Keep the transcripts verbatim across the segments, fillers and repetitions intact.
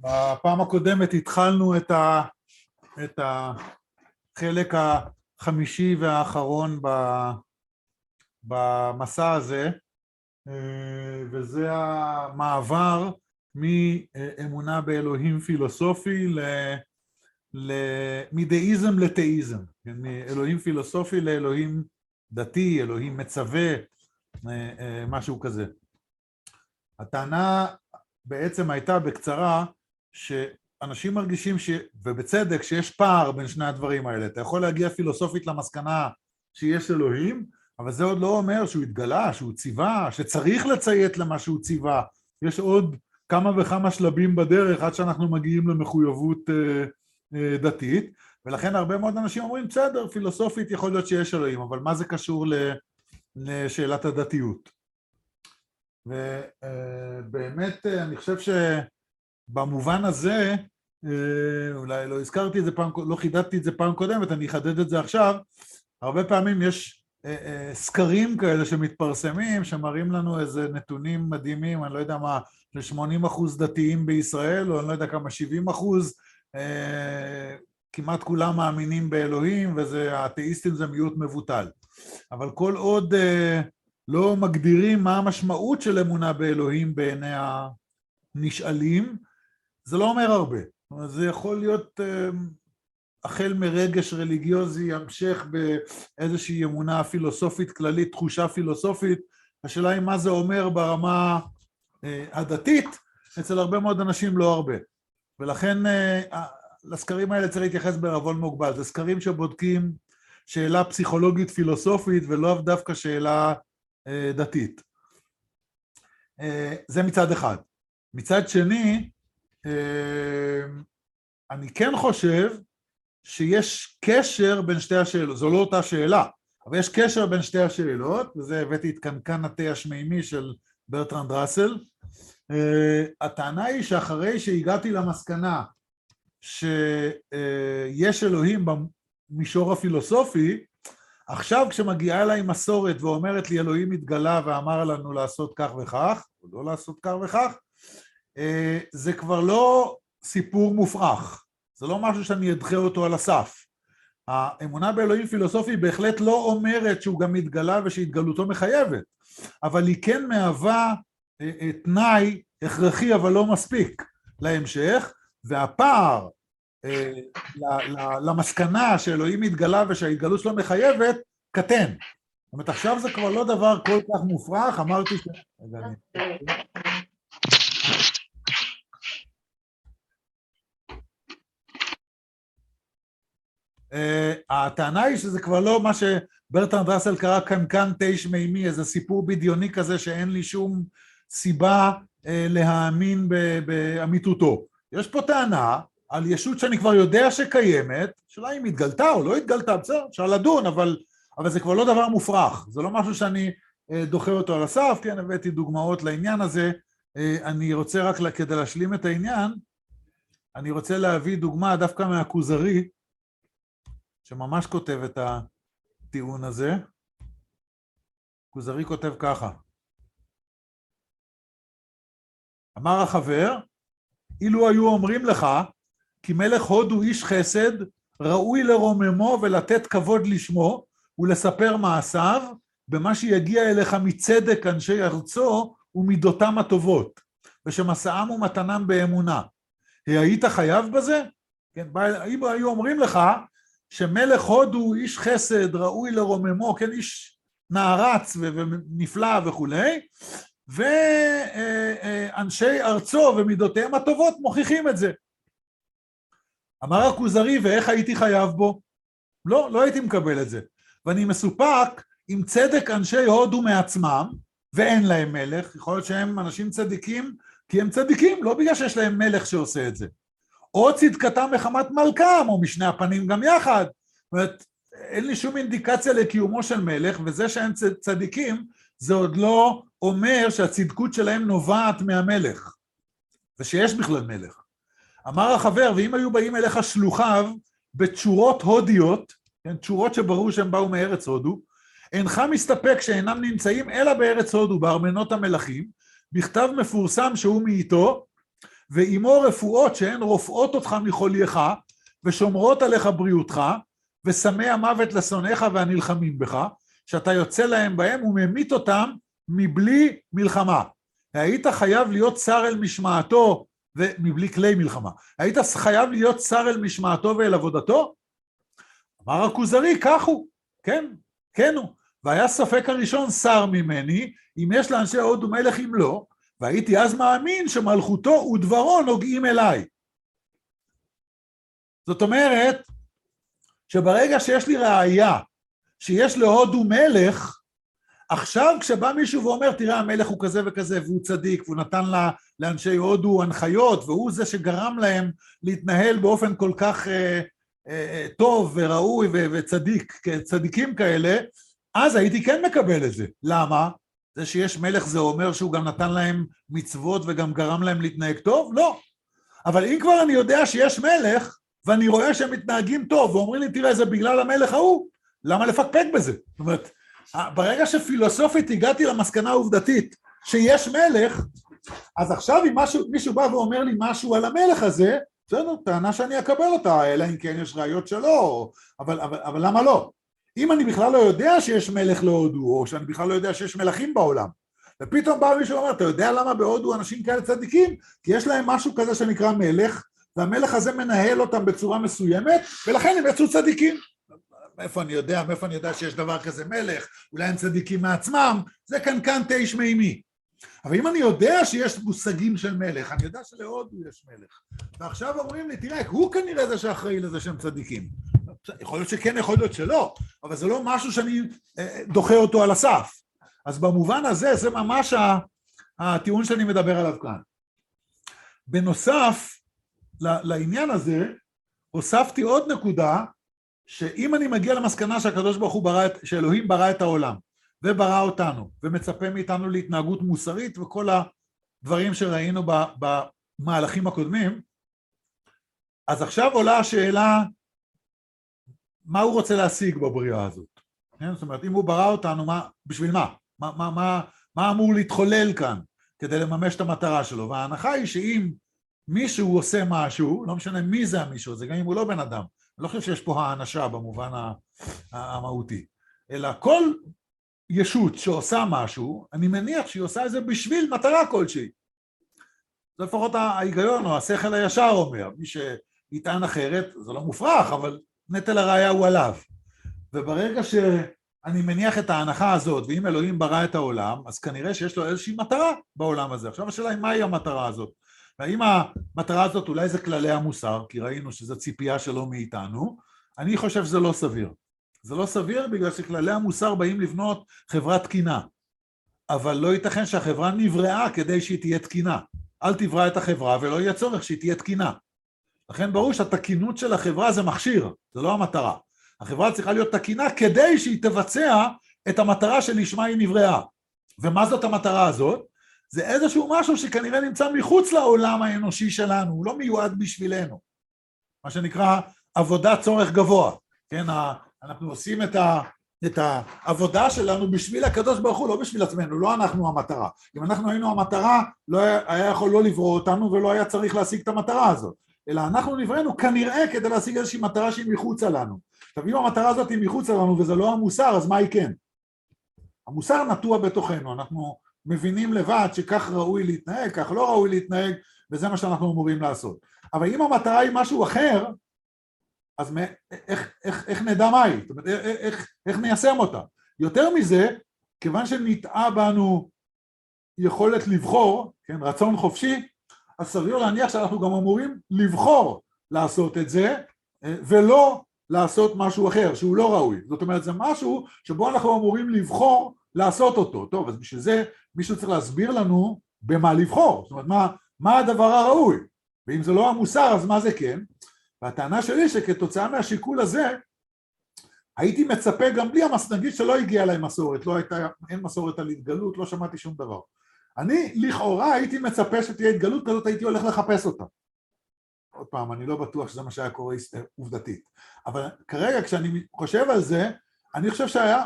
בפעם הקודמת התחלנו את, ה, את החלק החמישי והאחרון במסע הזה, וזה המעבר מאמונה באלוהים פילוסופי ל... מדאיזם לתאיזם, מאלוהים פילוסופי לאלוהים דתי, אלוהים מצווה, משהו כזה. הטענה בעצם הייתה בקצרה שאנשים מרגישים, ש... ובצדק, שיש פער בין שני הדברים האלה. אתה יכול להגיע פילוסופית למסקנה שיש אלוהים, אבל זה עוד לא אומר שהוא התגלה, שהוא ציווה, שצריך לציית למה שהוא ציווה. יש עוד כמה וכמה שלבים בדרך עד שאנחנו מגיעים למחויבות דתית, ולכן הרבה מאוד אנשים אומרים, בסדר, פילוסופית יכול להיות שיש אלוהים, אבל מה זה קשור לשאלת הדתיות? ובאמת אני חושב שבמובן הזה, אולי לא הזכרתי את זה פעם, לא חידדתי את זה פעם קודמת, אני אחדד את זה עכשיו, הרבה פעמים יש סקרים כאלה שמתפרסמים, שמראים לנו איזה נתונים מדהימים, אני לא יודע מה, ל-שמונים אחוז דתיים בישראל, או אני לא יודע כמה, שבעים אחוז, כמעט כולם מאמינים באלוהים, והאתאיסטים זה מיעוט מבוטל. אבל כל עוד לא מגדירים מה המשמעות של אמונה באלוהים בעיני הנשאלים, זה לא אומר הרבה. זה יכול להיות החל מרגש רליגיוזי, המשך באיזושהי אמונה פילוסופית כללית, תחושה פילוסופית. השאלה היא מה זה אומר ברמה הדתית, אצל הרבה מאוד אנשים לא הרבה. ולכן לסקרים האלה צריך להתייחס בערבון מוגבל. זה סקרים שבודקים שאלה פסיכולוגית פילוסופית ולא דווקא שאלה דתית. זה מצד אחד. מצד שני, אני כן חושב שיש קשר בין שתי השאלות. זו לא אותה שאלה, אבל יש קשר בין שתי השאלות, וזה הבאתי את קנקן התה השמימי של ברטרנד ראסל. הטענה היא שאחרי שהגעתי למסקנה שיש אלוהים במישור הפילוסופי, עכשיו כשמגיעה אליי מסורת ואומרת לי אלוהים התגלה ואמר לנו לעשות כך וכך, או לא לעשות כך וכך, זה כבר לא סיפור מופרך, זה לא משהו שאני אדחה אותו על הסף. האמונה באלוהים פילוסופי בהחלט לא אומרת שהוא גם התגלה ושהתגלותו מחייבת, אבל היא כן מהווה תנאי הכרחי אבל לא מספיק להמשך, והפער למסקנה שאלוהים התגלה ושההתגלות שלו מחייבת, קטן. זאת אומרת, עכשיו זה כבר לא דבר כל כך מופרך, אמרתי ש... הטענה היא שזה כבר לא מה שברטרנד ראסל קרא קנקן תה שמימי, איזה סיפור בדיוני כזה שאין לי שום סיבה להאמין באמיתותו. יש פה טענה על ישות שאני כבר יודע שקיימת, שאלה אם התגלתה או לא התגלתה, בסדר, אפשר לדון, אבל, אבל זה כבר לא דבר מופרך, זה לא משהו שאני דוחה אותו על הסף, כן, הבאתי דוגמאות לעניין הזה, אני רוצה רק כדי להשלים את העניין, אני רוצה להביא דוגמה דווקא מהכוזרי, שממש כותב את הטיעון הזה. כוזרי כותב ככה, אמר החבר, אילו היו אומרים לך, כי מלך הודו איש חסד, ראוי לרוממו ולתת כבוד לשמו, ולספר מעשיו, במה שיגיע אליך מצדק אנשי ארצו, ומידותם הטובות, ושמסעם ומתנם באמונה. היית חייב בזה? כן, אם היו אומרים לך, שמלך הודו איש חסד, ראוי לרוממו, כן, איש נערץ ונפלא וכולי, ואנשי ארצו ומידותיהם הטובות מוכיחים את זה. אמר הכוזרי, ואיך הייתי חייב בו? לא, לא הייתי מקבל את זה. ואני מסופק עם צדק אנשי הודו מעצמם, ואין להם מלך, יכול להיות שהם אנשים צדיקים, כי הם צדיקים, לא בגלל שיש להם מלך שעושה את זה. או צדקתם מחמת מלכם, או משני הפנים גם יחד. זאת אומרת, אין לי שום אינדיקציה לקיומו של מלך, וזה שהם צדיקים, זה עוד לא אומר שהצדקות שלהם נובעת מהמלך, ושיש בכלל מלך. אמר החבר, ואם היו באים אליך שלוחיו בתשורות הודיות, כן, תשורות שברור שהם באו מארץ הודו, אינך מסתפק שאינם נמצאים אלא בארץ הודו, בארמנות המלכים, בכתב מפורסם שהוא מאיתו, ועמו רפואות שהן רופאות אותך מחולייך, ושומרות עליך בריאותך, ושמי המוות לשונאיך והנלחמים בך, שאתה יוצא להם בהם וממית אותם מבלי מלחמה. היית חייב להיות שר אל משמעתו, ומבלי כלי מלחמה. היית חייב להיות שר אל משמעתו ואל עבודתו? אמר הכוזרי, כך הוא, כן, כן הוא. והיה ספק הראשון שר ממני, אם יש לאנשי הוד ומלך אם לא, והייתי אז מאמין שמלכותו ודברו נוגעים אליי. זאת אומרת, שברגע שיש לי ראייה, שיש להוד ומלך, עכשיו כשבא מישהו ואומר, תראה המלך הוא כזה וכזה, והוא צדיק, והוא נתן לה, לאנשי הודו הנחיות, והוא זה שגרם להם להתנהל באופן כל כך אה, אה, טוב וראוי וצדיק, צדיקים כאלה, אז הייתי כן מקבל את זה. למה? זה שיש מלך זה אומר שהוא גם נתן להם מצוות וגם גרם להם להתנהג טוב? לא. אבל אם כבר אני יודע שיש מלך, ואני רואה שהם מתנהגים טוב, ואומרים לי, תראה, זה בגלל המלך ההוא, למה לפקפק בזה? זאת אומרת, ברגע שפילוסופית הגעתי למסקנה העובדתית שיש מלך, אז עכשיו אם משהו, מישהו בא ואומר לי משהו על המלך הזה, בסדר, טענה שאני אקבל אותה, אלא אם כן יש ראיות שלו, אבל, אבל, אבל למה לא? אם אני בכלל לא יודע שיש מלך להודו, או שאני בכלל לא יודע שיש מלכים בעולם, ופתאום בא מישהו ואומר, אתה יודע למה בהודו אנשים כאלה צדיקים? כי יש להם משהו כזה שנקרא מלך, והמלך הזה מנהל אותם בצורה מסוימת, ולכן הם יצאו צדיקים. מאיפה אני יודע, מאיפה אני יודע שיש דבר כזה מלך, אולי הם צדיקים מעצמם, זה כאן כאן תיש מימי. אבל אם אני יודע שיש מושגים של מלך, אני יודע שלהודו יש מלך, ועכשיו אומרים לי, תראה, הוא כנראה זה שאחראי לזה שהם צדיקים. יכול להיות שכן, יכול להיות שלא, אבל זה לא משהו שאני דוחה אותו על הסף. אז במובן הזה, זה ממש הטיעון שאני מדבר עליו כאן. בנוסף לעניין הזה, הוספתי עוד נקודה, שאם אני מגיע למסקנה שהקדוש ברוך הוא ברא, שאלוהים ברא את העולם, וברא אותנו, ומצפה מאיתנו להתנהגות מוסרית, וכל הדברים שראינו במהלכים הקודמים, אז עכשיו עולה השאלה, מה הוא רוצה להשיג בבריאה הזאת? זאת אומרת, אם הוא ברא אותנו, מה, בשביל מה? מה, מה, מה, מה אמור להתחולל כאן כדי לממש את המטרה שלו? וההנחה היא שאם מישהו עושה משהו, לא משנה מי זה המישהו, זה גם אם הוא לא בן אדם, אני לא חושב שיש פה האנשה במובן המהותי, אלא כל ישות שעושה משהו, אני מניח שהיא עושה את זה בשביל מטרה כלשהי. זה לפחות ההיגיון או השכל הישר אומר, מי שיטען אחרת, זה לא מופרך, אבל נטל הראיה הוא עליו. וברגע שאני מניח את ההנחה הזאת, ואם אלוהים ברא את העולם, אז כנראה שיש לו איזושהי מטרה בעולם הזה. עכשיו השאלה היא מהי המטרה הזאת? והאם המטרה הזאת אולי זה כללי המוסר, כי ראינו שזו ציפייה שלו מאיתנו, אני חושב שזה לא סביר. זה לא סביר בגלל שכללי המוסר באים לבנות חברה תקינה, אבל לא ייתכן שהחברה נבראה כדי שהיא תהיה תקינה. אל תברא את החברה ולא יהיה צורך שהיא תהיה תקינה. לכן ברור שהתקינות של החברה זה מכשיר, זה לא המטרה. החברה צריכה להיות תקינה כדי שהיא תבצע את המטרה שלשמה היא נבראה. ומה זאת המטרה הזאת? זה איזשהו משהו שכנראה נמצא מחוץ לעולם האנושי שלנו, הוא לא מיועד בשבילנו. מה שנקרא עבודת צורך גבוה. כן, אנחנו עושים את, ה, את העבודה שלנו בשביל הקדוש ברוך הוא, לא בשביל עצמנו, לא אנחנו המטרה. אם אנחנו היינו המטרה, לא היה, היה יכול לא לברוא אותנו ולא היה צריך להשיג את המטרה הזאת. אלא אנחנו נבראנו כנראה כדי להשיג איזושהי מטרה שהיא מחוצה לנו. עכשיו, אם המטרה הזאת היא מחוצה לנו וזה לא המוסר, אז מה היא כן? המוסר נטוע בתוכנו, אנחנו מבינים לבד שכך ראוי להתנהג, כך לא ראוי להתנהג, וזה מה שאנחנו אמורים לעשות. אבל אם המטרה היא משהו אחר, אז איך, איך, איך נדע מה היא? זאת אומרת, איך, איך ניישם אותה? יותר מזה, כיוון שנטעה בנו יכולת לבחור, כן, רצון חופשי, אז סביר להניח שאנחנו גם אמורים לבחור לעשות את זה, ולא לעשות משהו אחר, שהוא לא ראוי. זאת אומרת, זה משהו שבו אנחנו אמורים לבחור לעשות אותו. טוב, אז בשביל זה מישהו צריך להסביר לנו במה לבחור. זאת אומרת, מה, מה הדבר הראוי? ואם זה לא המוסר, אז מה זה כן? והטענה שלי שכתוצאה מהשיקול הזה, הייתי מצפה גם בלי המסנגית שלא הגיעה להם מסורת, לא הייתה, אין מסורת על התגלות, לא שמעתי שום דבר. אני לכאורה הייתי מצפה שתהיה התגלות כזאת, הייתי הולך לחפש אותה. עוד פעם, אני לא בטוח שזה מה שהיה קורה עובדתית. אבל כרגע כשאני חושב על זה, אני חושב שהיה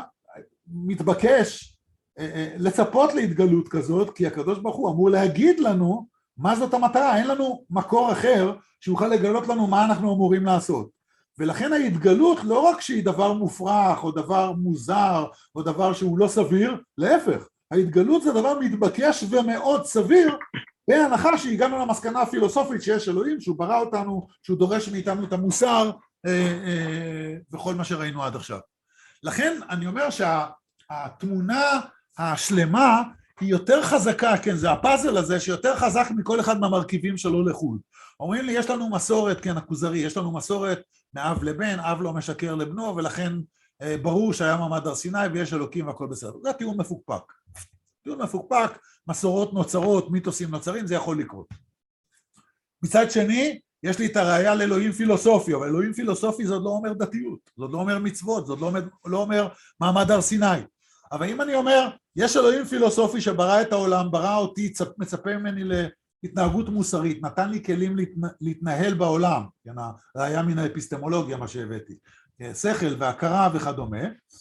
מתבקש לצפות להתגלות כזאת, כי הקדוש ברוך הוא אמור להגיד לנו מה זאת המטרה? אין לנו מקור אחר שיוכל לגלות לנו מה אנחנו אמורים לעשות. ולכן ההתגלות לא רק שהיא דבר מופרך, או דבר מוזר, או דבר שהוא לא סביר, להפך, ההתגלות זה דבר מתבקש ומאוד סביר, בהנחה שהגענו למסקנה הפילוסופית שיש אלוהים, שהוא ברא אותנו, שהוא דורש מאיתנו את המוסר, אה, אה, וכל מה שראינו עד עכשיו. לכן אני אומר שהתמונה השלמה היא יותר חזקה, כן, זה הפאזל הזה שיותר חזק מכל אחד מהמרכיבים שלו לחוד. אומרים לי, יש לנו מסורת, כן, הכוזרי, יש לנו מסורת מאב לבן, אב לא משקר לבנו, ולכן אה, ברור שהיה מעמד הר סיני ויש אלוקים והכל בסדר. זה טיעון מפוקפק. טיעון מפוקפק, מסורות נוצרות, מיתוסים נוצרים, זה יכול לקרות. מצד שני, יש לי את הראייה לאלוהים פילוסופי, אבל אלוהים פילוסופי זאת לא אומר דתיות, זאת לא אומר מצוות, זאת לא אומר, לא אומר מעמד הר סיני. אבל אם אני אומר, יש אלוהים פילוסופי שברא את העולם, ברא אותי, מצפה ממני להתנהגות מוסרית, נתן לי כלים להתנהל בעולם, כן, הראייה מן האפיסטמולוגיה, מה שהבאתי, שכל והכרה וכדומה,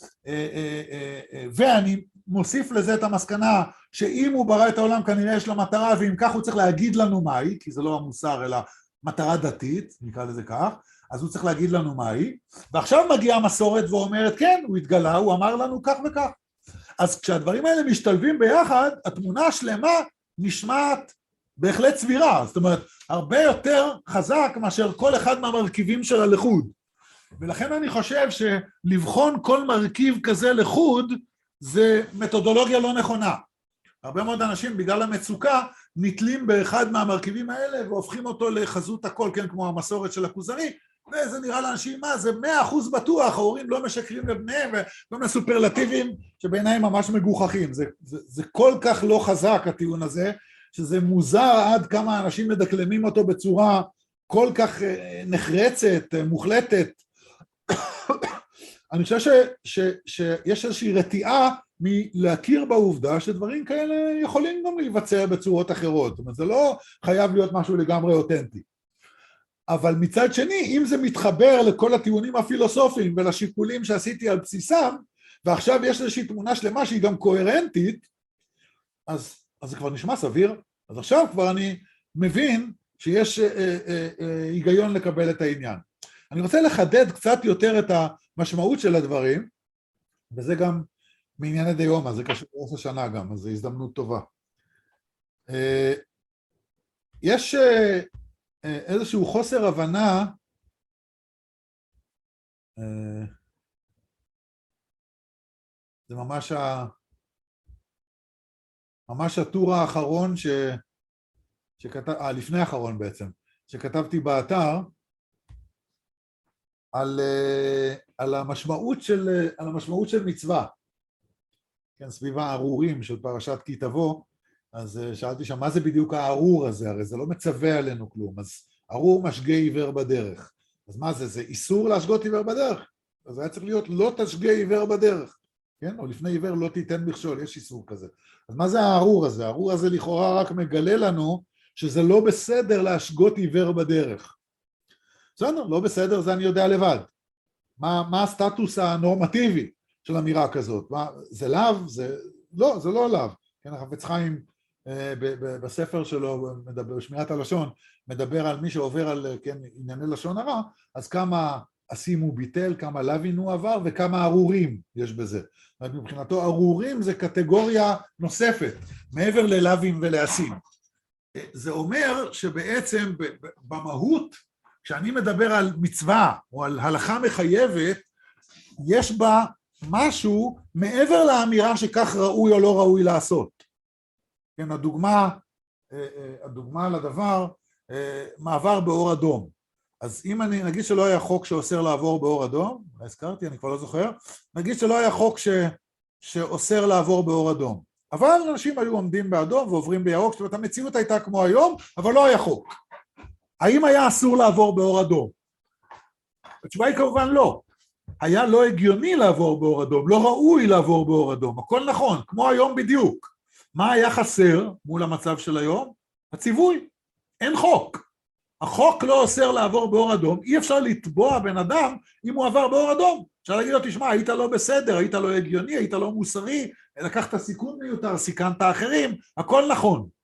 ואני מוסיף לזה את המסקנה, שאם הוא ברא את העולם כנראה יש לו מטרה, ואם כך הוא צריך להגיד לנו מהי, כי זה לא המוסר אלא מטרה דתית, נקרא לזה כך, אז הוא צריך להגיד לנו מהי, ועכשיו מגיעה המסורת ואומרת, כן, הוא התגלה, הוא אמר לנו כך וכך. אז כשהדברים האלה משתלבים ביחד, התמונה השלמה נשמעת בהחלט סבירה, זאת אומרת, הרבה יותר חזק מאשר כל אחד מהמרכיבים של הלחוד. ולכן אני חושב שלבחון כל מרכיב כזה לחוד, זה מתודולוגיה לא נכונה. הרבה מאוד אנשים בגלל המצוקה נתלים באחד מהמרכיבים האלה והופכים אותו לחזות הכל, כן, כמו המסורת של הכוזרי, וזה נראה לאנשים, מה, זה מאה אחוז בטוח, ההורים לא משקרים לבניהם, וכל מיני סופרלטיבים שבעיניהם ממש מגוחכים. זה, זה, זה כל כך לא חזק הטיעון הזה, שזה מוזר עד כמה אנשים מדקלמים אותו בצורה כל כך נחרצת, מוחלטת. אני חושב ש, ש, שיש איזושהי רתיעה מלהכיר בעובדה שדברים כאלה יכולים גם להיווצר בצורות אחרות. זאת אומרת, זה לא חייב להיות משהו לגמרי אותנטי. אבל מצד שני, אם זה מתחבר לכל הטיעונים הפילוסופיים ולשיקולים שעשיתי על בסיסם, ועכשיו יש איזושהי תמונה שלמה שהיא גם קוהרנטית, אז, אז זה כבר נשמע סביר. אז עכשיו כבר אני מבין שיש אה, אה, אה, היגיון לקבל את העניין. אני רוצה לחדד קצת יותר את המשמעות של הדברים, וזה גם מענייני דיומא, זה קשור לראש השנה גם, אז זו הזדמנות טובה. אה, יש אה, איזשהו חוסר הבנה, אה, זה ממש ה... ממש הטור האחרון ש... שכתב... אה, לפני האחרון בעצם, שכתבתי באתר, על, על המשמעות של, על המשמעות של מצווה. כן, סביב הארורים של פרשת כי תבוא, אז שאלתי שם, מה זה בדיוק הארור הזה? הרי זה לא מצווה עלינו כלום, אז ארור משגה עיוור בדרך. אז מה זה? זה איסור להשגות עיוור בדרך? אז היה צריך להיות לא תשגה עיוור בדרך. כן? או לפני עיוור לא תיתן מכשול, יש איסור כזה. אז מה זה הארור הזה? הארור הזה לכאורה רק מגלה לנו שזה לא בסדר להשגות עיוור בדרך. בסדר, לא בסדר, זה אני יודע לבד. מה, מה הסטטוס הנורמטיבי של אמירה כזאת? מה, זה לאו? זה... לא, זה לא לאו. כן, החפץ חיים אה, ב, ב, בספר שלו, מדבר, שמירת הלשון, מדבר על מי שעובר על, כן, ענייני לשון הרע, אז כמה עשים הוא ביטל, כמה לאווין הוא עבר, וכמה ארורים יש בזה. מבחינתו, ארורים זה קטגוריה נוספת, מעבר ללאווין ולעשים. זה אומר שבעצם במהות, כשאני מדבר על מצווה או על הלכה מחייבת, יש בה משהו מעבר לאמירה שכך ראוי או לא ראוי לעשות. כן, הדוגמה, הדוגמה לדבר, מעבר באור אדום. אז אם אני, נגיד שלא היה חוק שאוסר לעבור באור אדום, הזכרתי, אני כבר לא זוכר, נגיד שלא היה חוק ש, שאוסר לעבור באור אדום. אבל אנשים היו עומדים באדום ועוברים בירוק, זאת אומרת, המציאות הייתה כמו היום, אבל לא היה חוק. האם היה אסור לעבור באור אדום? התשובה היא כמובן לא. היה לא הגיוני לעבור באור אדום, לא ראוי לעבור באור אדום, הכל נכון, כמו היום בדיוק. מה היה חסר מול המצב של היום? הציווי, אין חוק. החוק לא אוסר לעבור באור אדום, אי אפשר לתבוע בן אדם אם הוא עבר באור אדום. אפשר להגיד לו, תשמע, היית לא בסדר, היית לא הגיוני, היית לא מוסרי, לקחת סיכון מיותר, סיכנת אחרים, הכל נכון.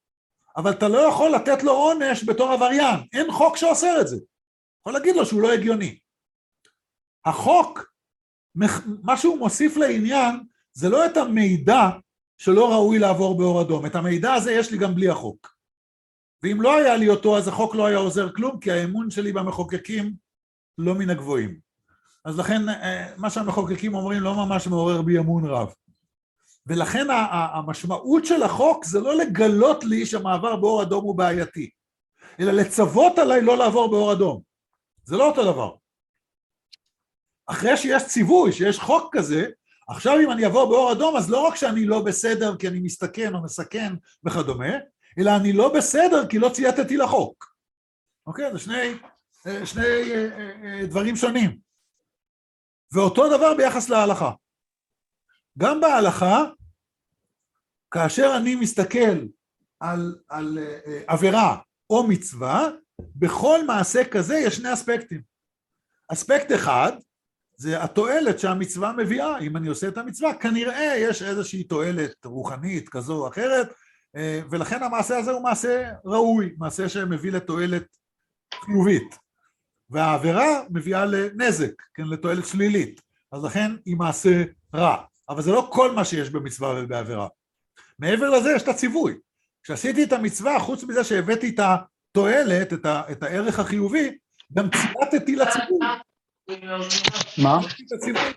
אבל אתה לא יכול לתת לו עונש בתור עבריין, אין חוק שאוסר את זה. יכול להגיד לו שהוא לא הגיוני. החוק, מה שהוא מוסיף לעניין, זה לא את המידע שלא ראוי לעבור באור אדום, את המידע הזה יש לי גם בלי החוק. ואם לא היה לי אותו, אז החוק לא היה עוזר כלום, כי האמון שלי במחוקקים לא מן הגבוהים. אז לכן, מה שהמחוקקים אומרים לא ממש מעורר בי אמון רב. ולכן המשמעות של החוק זה לא לגלות לי שהמעבר באור אדום הוא בעייתי, אלא לצוות עליי לא לעבור באור אדום. זה לא אותו דבר. אחרי שיש ציווי, שיש חוק כזה, עכשיו אם אני אעבור באור אדום, אז לא רק שאני לא בסדר כי אני מסתכן או מסכן וכדומה, אלא אני לא בסדר כי לא צייתתי לחוק. אוקיי? זה שני, שני דברים שונים. ואותו דבר ביחס להלכה. גם בהלכה, כאשר אני מסתכל על, על עבירה או מצווה, בכל מעשה כזה יש שני אספקטים. אספקט אחד, זה התועלת שהמצווה מביאה. אם אני עושה את המצווה, כנראה יש איזושהי תועלת רוחנית כזו או אחרת, ולכן המעשה הזה הוא מעשה ראוי, מעשה שמביא לתועלת חיובית. והעבירה מביאה לנזק, כן, לתועלת שלילית. אז לכן היא מעשה רע. אבל זה לא כל מה שיש במצווה ובעבירה. מעבר לזה יש את הציווי. כשעשיתי את המצווה, חוץ מזה שהבאתי את התועלת, את, ה, את הערך החיובי, גם צייתתי לציווי. מה? את הציווי.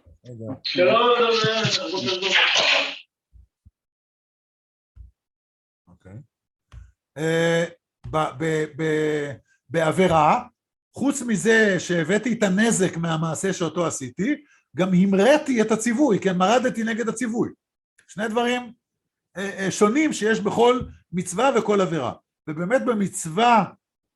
אוקיי. בעבירה, חוץ מזה שהבאתי את הנזק מהמעשה שאותו עשיתי, גם המרתי את הציווי, כן, מרדתי נגד הציווי. שני דברים שונים שיש בכל מצווה וכל עבירה. ובאמת במצווה,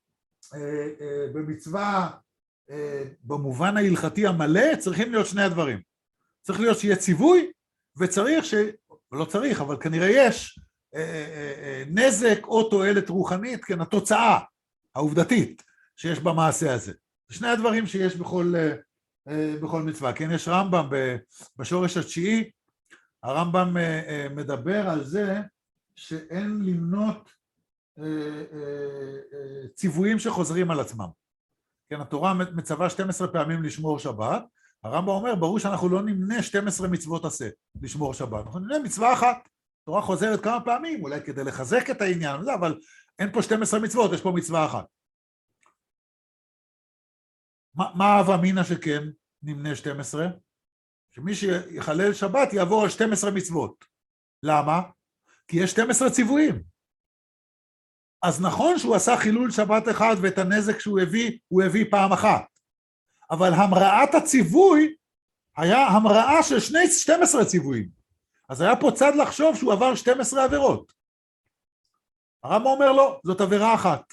במצווה, במובן ההלכתי המלא, צריכים להיות שני הדברים. צריך להיות שיהיה ציווי, וצריך ש... לא צריך, אבל כנראה יש נזק או תועלת רוחנית, כן, התוצאה העובדתית שיש במעשה הזה. שני הדברים שיש בכל... בכל מצווה. כן, יש רמב"ם בשורש התשיעי, הרמב"ם מדבר על זה שאין למנות ציוויים שחוזרים על עצמם. כן, התורה מצווה שתים עשרה פעמים לשמור שבת, הרמב"ם אומר, ברור שאנחנו לא נמנה שתים עשרה מצוות עשה לשמור שבת, אנחנו נמנה מצווה אחת, התורה חוזרת כמה פעמים, אולי כדי לחזק את העניין, אבל אין פה שתים עשרה מצוות, יש פה מצווה אחת. מה הווה אמינא שכן נמנה שתים עשרה? שמי שיחלל שבת יעבור על שתים עשרה מצוות. למה? כי יש שתים עשרה ציוויים. אז נכון שהוא עשה חילול שבת אחד ואת הנזק שהוא הביא, הוא הביא פעם אחת. אבל המראת הציווי היה המראה של שני שתים עשרה ציוויים. אז היה פה צד לחשוב שהוא עבר שתים עשרה עבירות. הרמב"ם אומר לו, זאת עבירה אחת.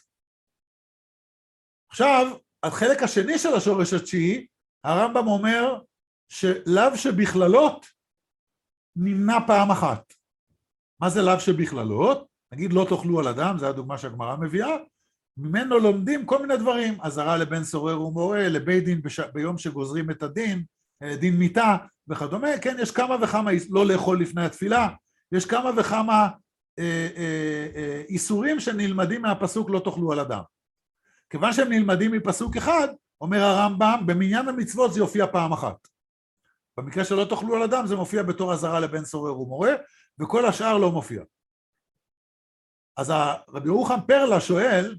עכשיו, החלק השני של השורש התשיעי, הרמב"ם אומר שלאו שבכללות נמנע פעם אחת. מה זה לאו שבכללות? נגיד לא תאכלו על אדם, זו הדוגמה שהגמרא מביאה, ממנו לומדים כל מיני דברים, אזהרה לבן סורר ומורה, לבית דין בש... ביום שגוזרים את הדין, דין מיתה וכדומה, כן, יש כמה וכמה, לא לאכול לפני התפילה, יש כמה וכמה אה, אה, אה, איסורים שנלמדים מהפסוק לא תאכלו על אדם. כיוון שהם נלמדים מפסוק אחד, אומר הרמב"ם, במניין המצוות זה יופיע פעם אחת. במקרה שלא תאכלו על אדם, זה מופיע בתור אזהרה לבן סורר ומורה, וכל השאר לא מופיע. אז רבי ירוחם פרלה שואל,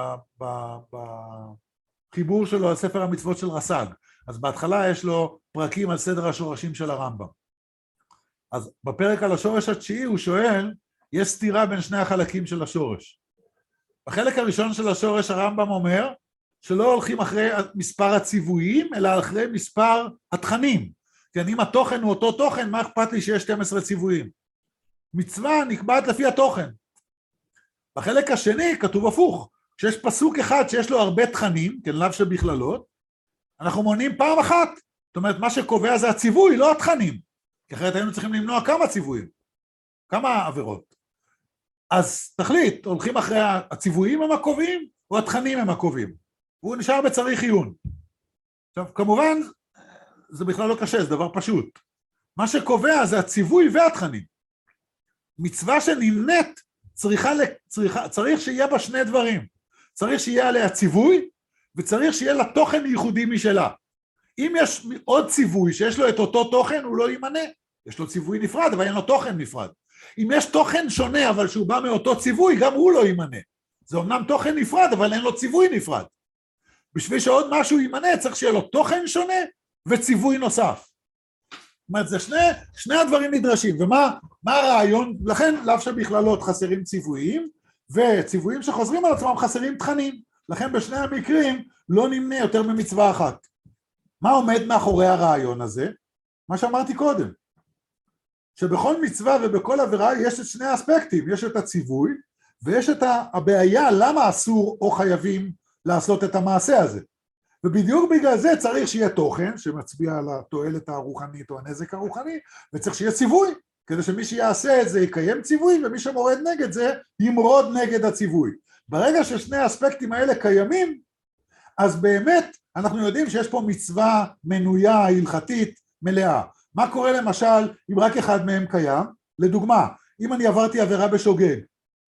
בחיבור שלו על ספר המצוות של רס"ג, אז בהתחלה יש לו פרקים על סדר השורשים של הרמב"ם. אז בפרק על השורש התשיעי הוא שואל, יש סתירה בין שני החלקים של השורש. בחלק הראשון של השורש הרמב"ם אומר, שלא הולכים אחרי מספר הציוויים, אלא אחרי מספר התכנים. כן, אם התוכן הוא אותו תוכן, מה אכפת לי שיש שתים עשרה ציוויים? מצווה נקבעת לפי התוכן. בחלק השני כתוב הפוך, כשיש פסוק אחד שיש לו הרבה תכנים, כן, לאו שבכללות, אנחנו מונים פעם אחת. זאת אומרת, מה שקובע זה הציווי, לא התכנים. כי אחרת היינו צריכים למנוע כמה ציוויים, כמה עבירות. אז תחליט, הולכים אחרי הציוויים הם הקובעים, או התכנים הם הקובעים. והוא נשאר בצריך עיון. עכשיו, כמובן, זה בכלל לא קשה, זה דבר פשוט. מה שקובע זה הציווי והתכנים. מצווה שנמנית צריכה, צריכה, צריך שיהיה בה שני דברים. צריך שיהיה עליה ציווי, וצריך שיהיה לה תוכן ייחודי משלה. אם יש עוד ציווי שיש לו את אותו תוכן, הוא לא יימנה. יש לו ציווי נפרד, אבל אין לו תוכן נפרד. אם יש תוכן שונה, אבל שהוא בא מאותו ציווי, גם הוא לא יימנה. זה אומנם תוכן נפרד, אבל אין לו ציווי נפרד. בשביל שעוד משהו יימנה, צריך שיהיה לו תוכן שונה וציווי נוסף. זאת אומרת, זה שני, שני הדברים נדרשים. ומה מה הרעיון? לכן, לאו שבכללות חסרים ציוויים, וציוויים שחוזרים על עצמם חסרים תכנים. לכן בשני המקרים לא נמנה יותר ממצווה אחת. מה עומד מאחורי הרעיון הזה? מה שאמרתי קודם. שבכל מצווה ובכל עבירה יש את שני האספקטים. יש את הציווי, ויש את הבעיה למה אסור או חייבים לעשות את המעשה הזה. ובדיוק בגלל זה צריך שיהיה תוכן שמצביע על התועלת הרוחנית או הנזק הרוחני, וצריך שיהיה ציווי, כדי שמי שיעשה את זה יקיים ציווי, ומי שמורד נגד זה ימרוד נגד הציווי. ברגע ששני האספקטים האלה קיימים, אז באמת אנחנו יודעים שיש פה מצווה מנויה, הלכתית, מלאה. מה קורה למשל אם רק אחד מהם קיים? לדוגמה, אם אני עברתי עבירה בשוגג,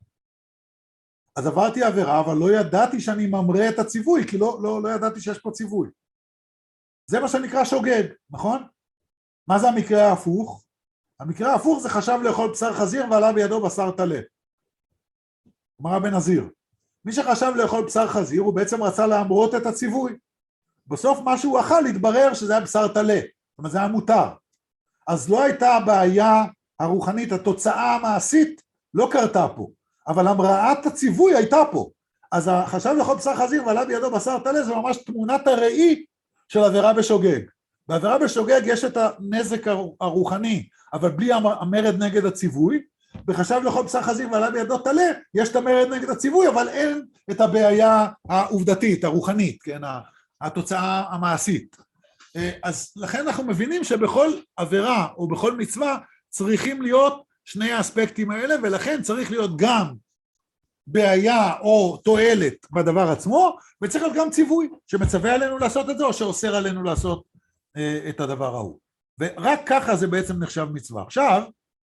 אז עברתי עבירה, אבל לא ידעתי שאני ממרה את הציווי, כי לא, לא, לא ידעתי שיש פה ציווי. זה מה שנקרא שוגג, נכון? מה זה המקרה ההפוך? המקרה ההפוך זה חשב לאכול בשר חזיר ועלה בידו בשר טלה. אמרה בן נזיר. מי שחשב לאכול בשר חזיר, הוא בעצם רצה להמרות את הציווי. בסוף מה שהוא אכל התברר שזה היה בשר טלה, זאת אומרת זה היה מותר. אז לא הייתה הבעיה הרוחנית, התוצאה המעשית לא קרתה פה. אבל המראת הציווי הייתה פה. אז חשב לאכול בשר חזיר ועלה בידו בשר טלה, זה ממש תמונת הראי של עבירה בשוגג. בעבירה בשוגג יש את הנזק הרוחני, אבל בלי המרד נגד הציווי, וחשב לאכול בשר חזיר ועלה בידו טלה, יש את המרד נגד הציווי, אבל אין את הבעיה העובדתית, הרוחנית, כן, התוצאה המעשית. אז לכן אנחנו מבינים שבכל עבירה או בכל מצווה צריכים להיות שני האספקטים האלה, ולכן צריך להיות גם בעיה או תועלת בדבר עצמו, וצריך להיות גם ציווי שמצווה עלינו לעשות את זה, או שאוסר עלינו לעשות אה, את הדבר ההוא. ורק ככה זה בעצם נחשב מצווה. עכשיו,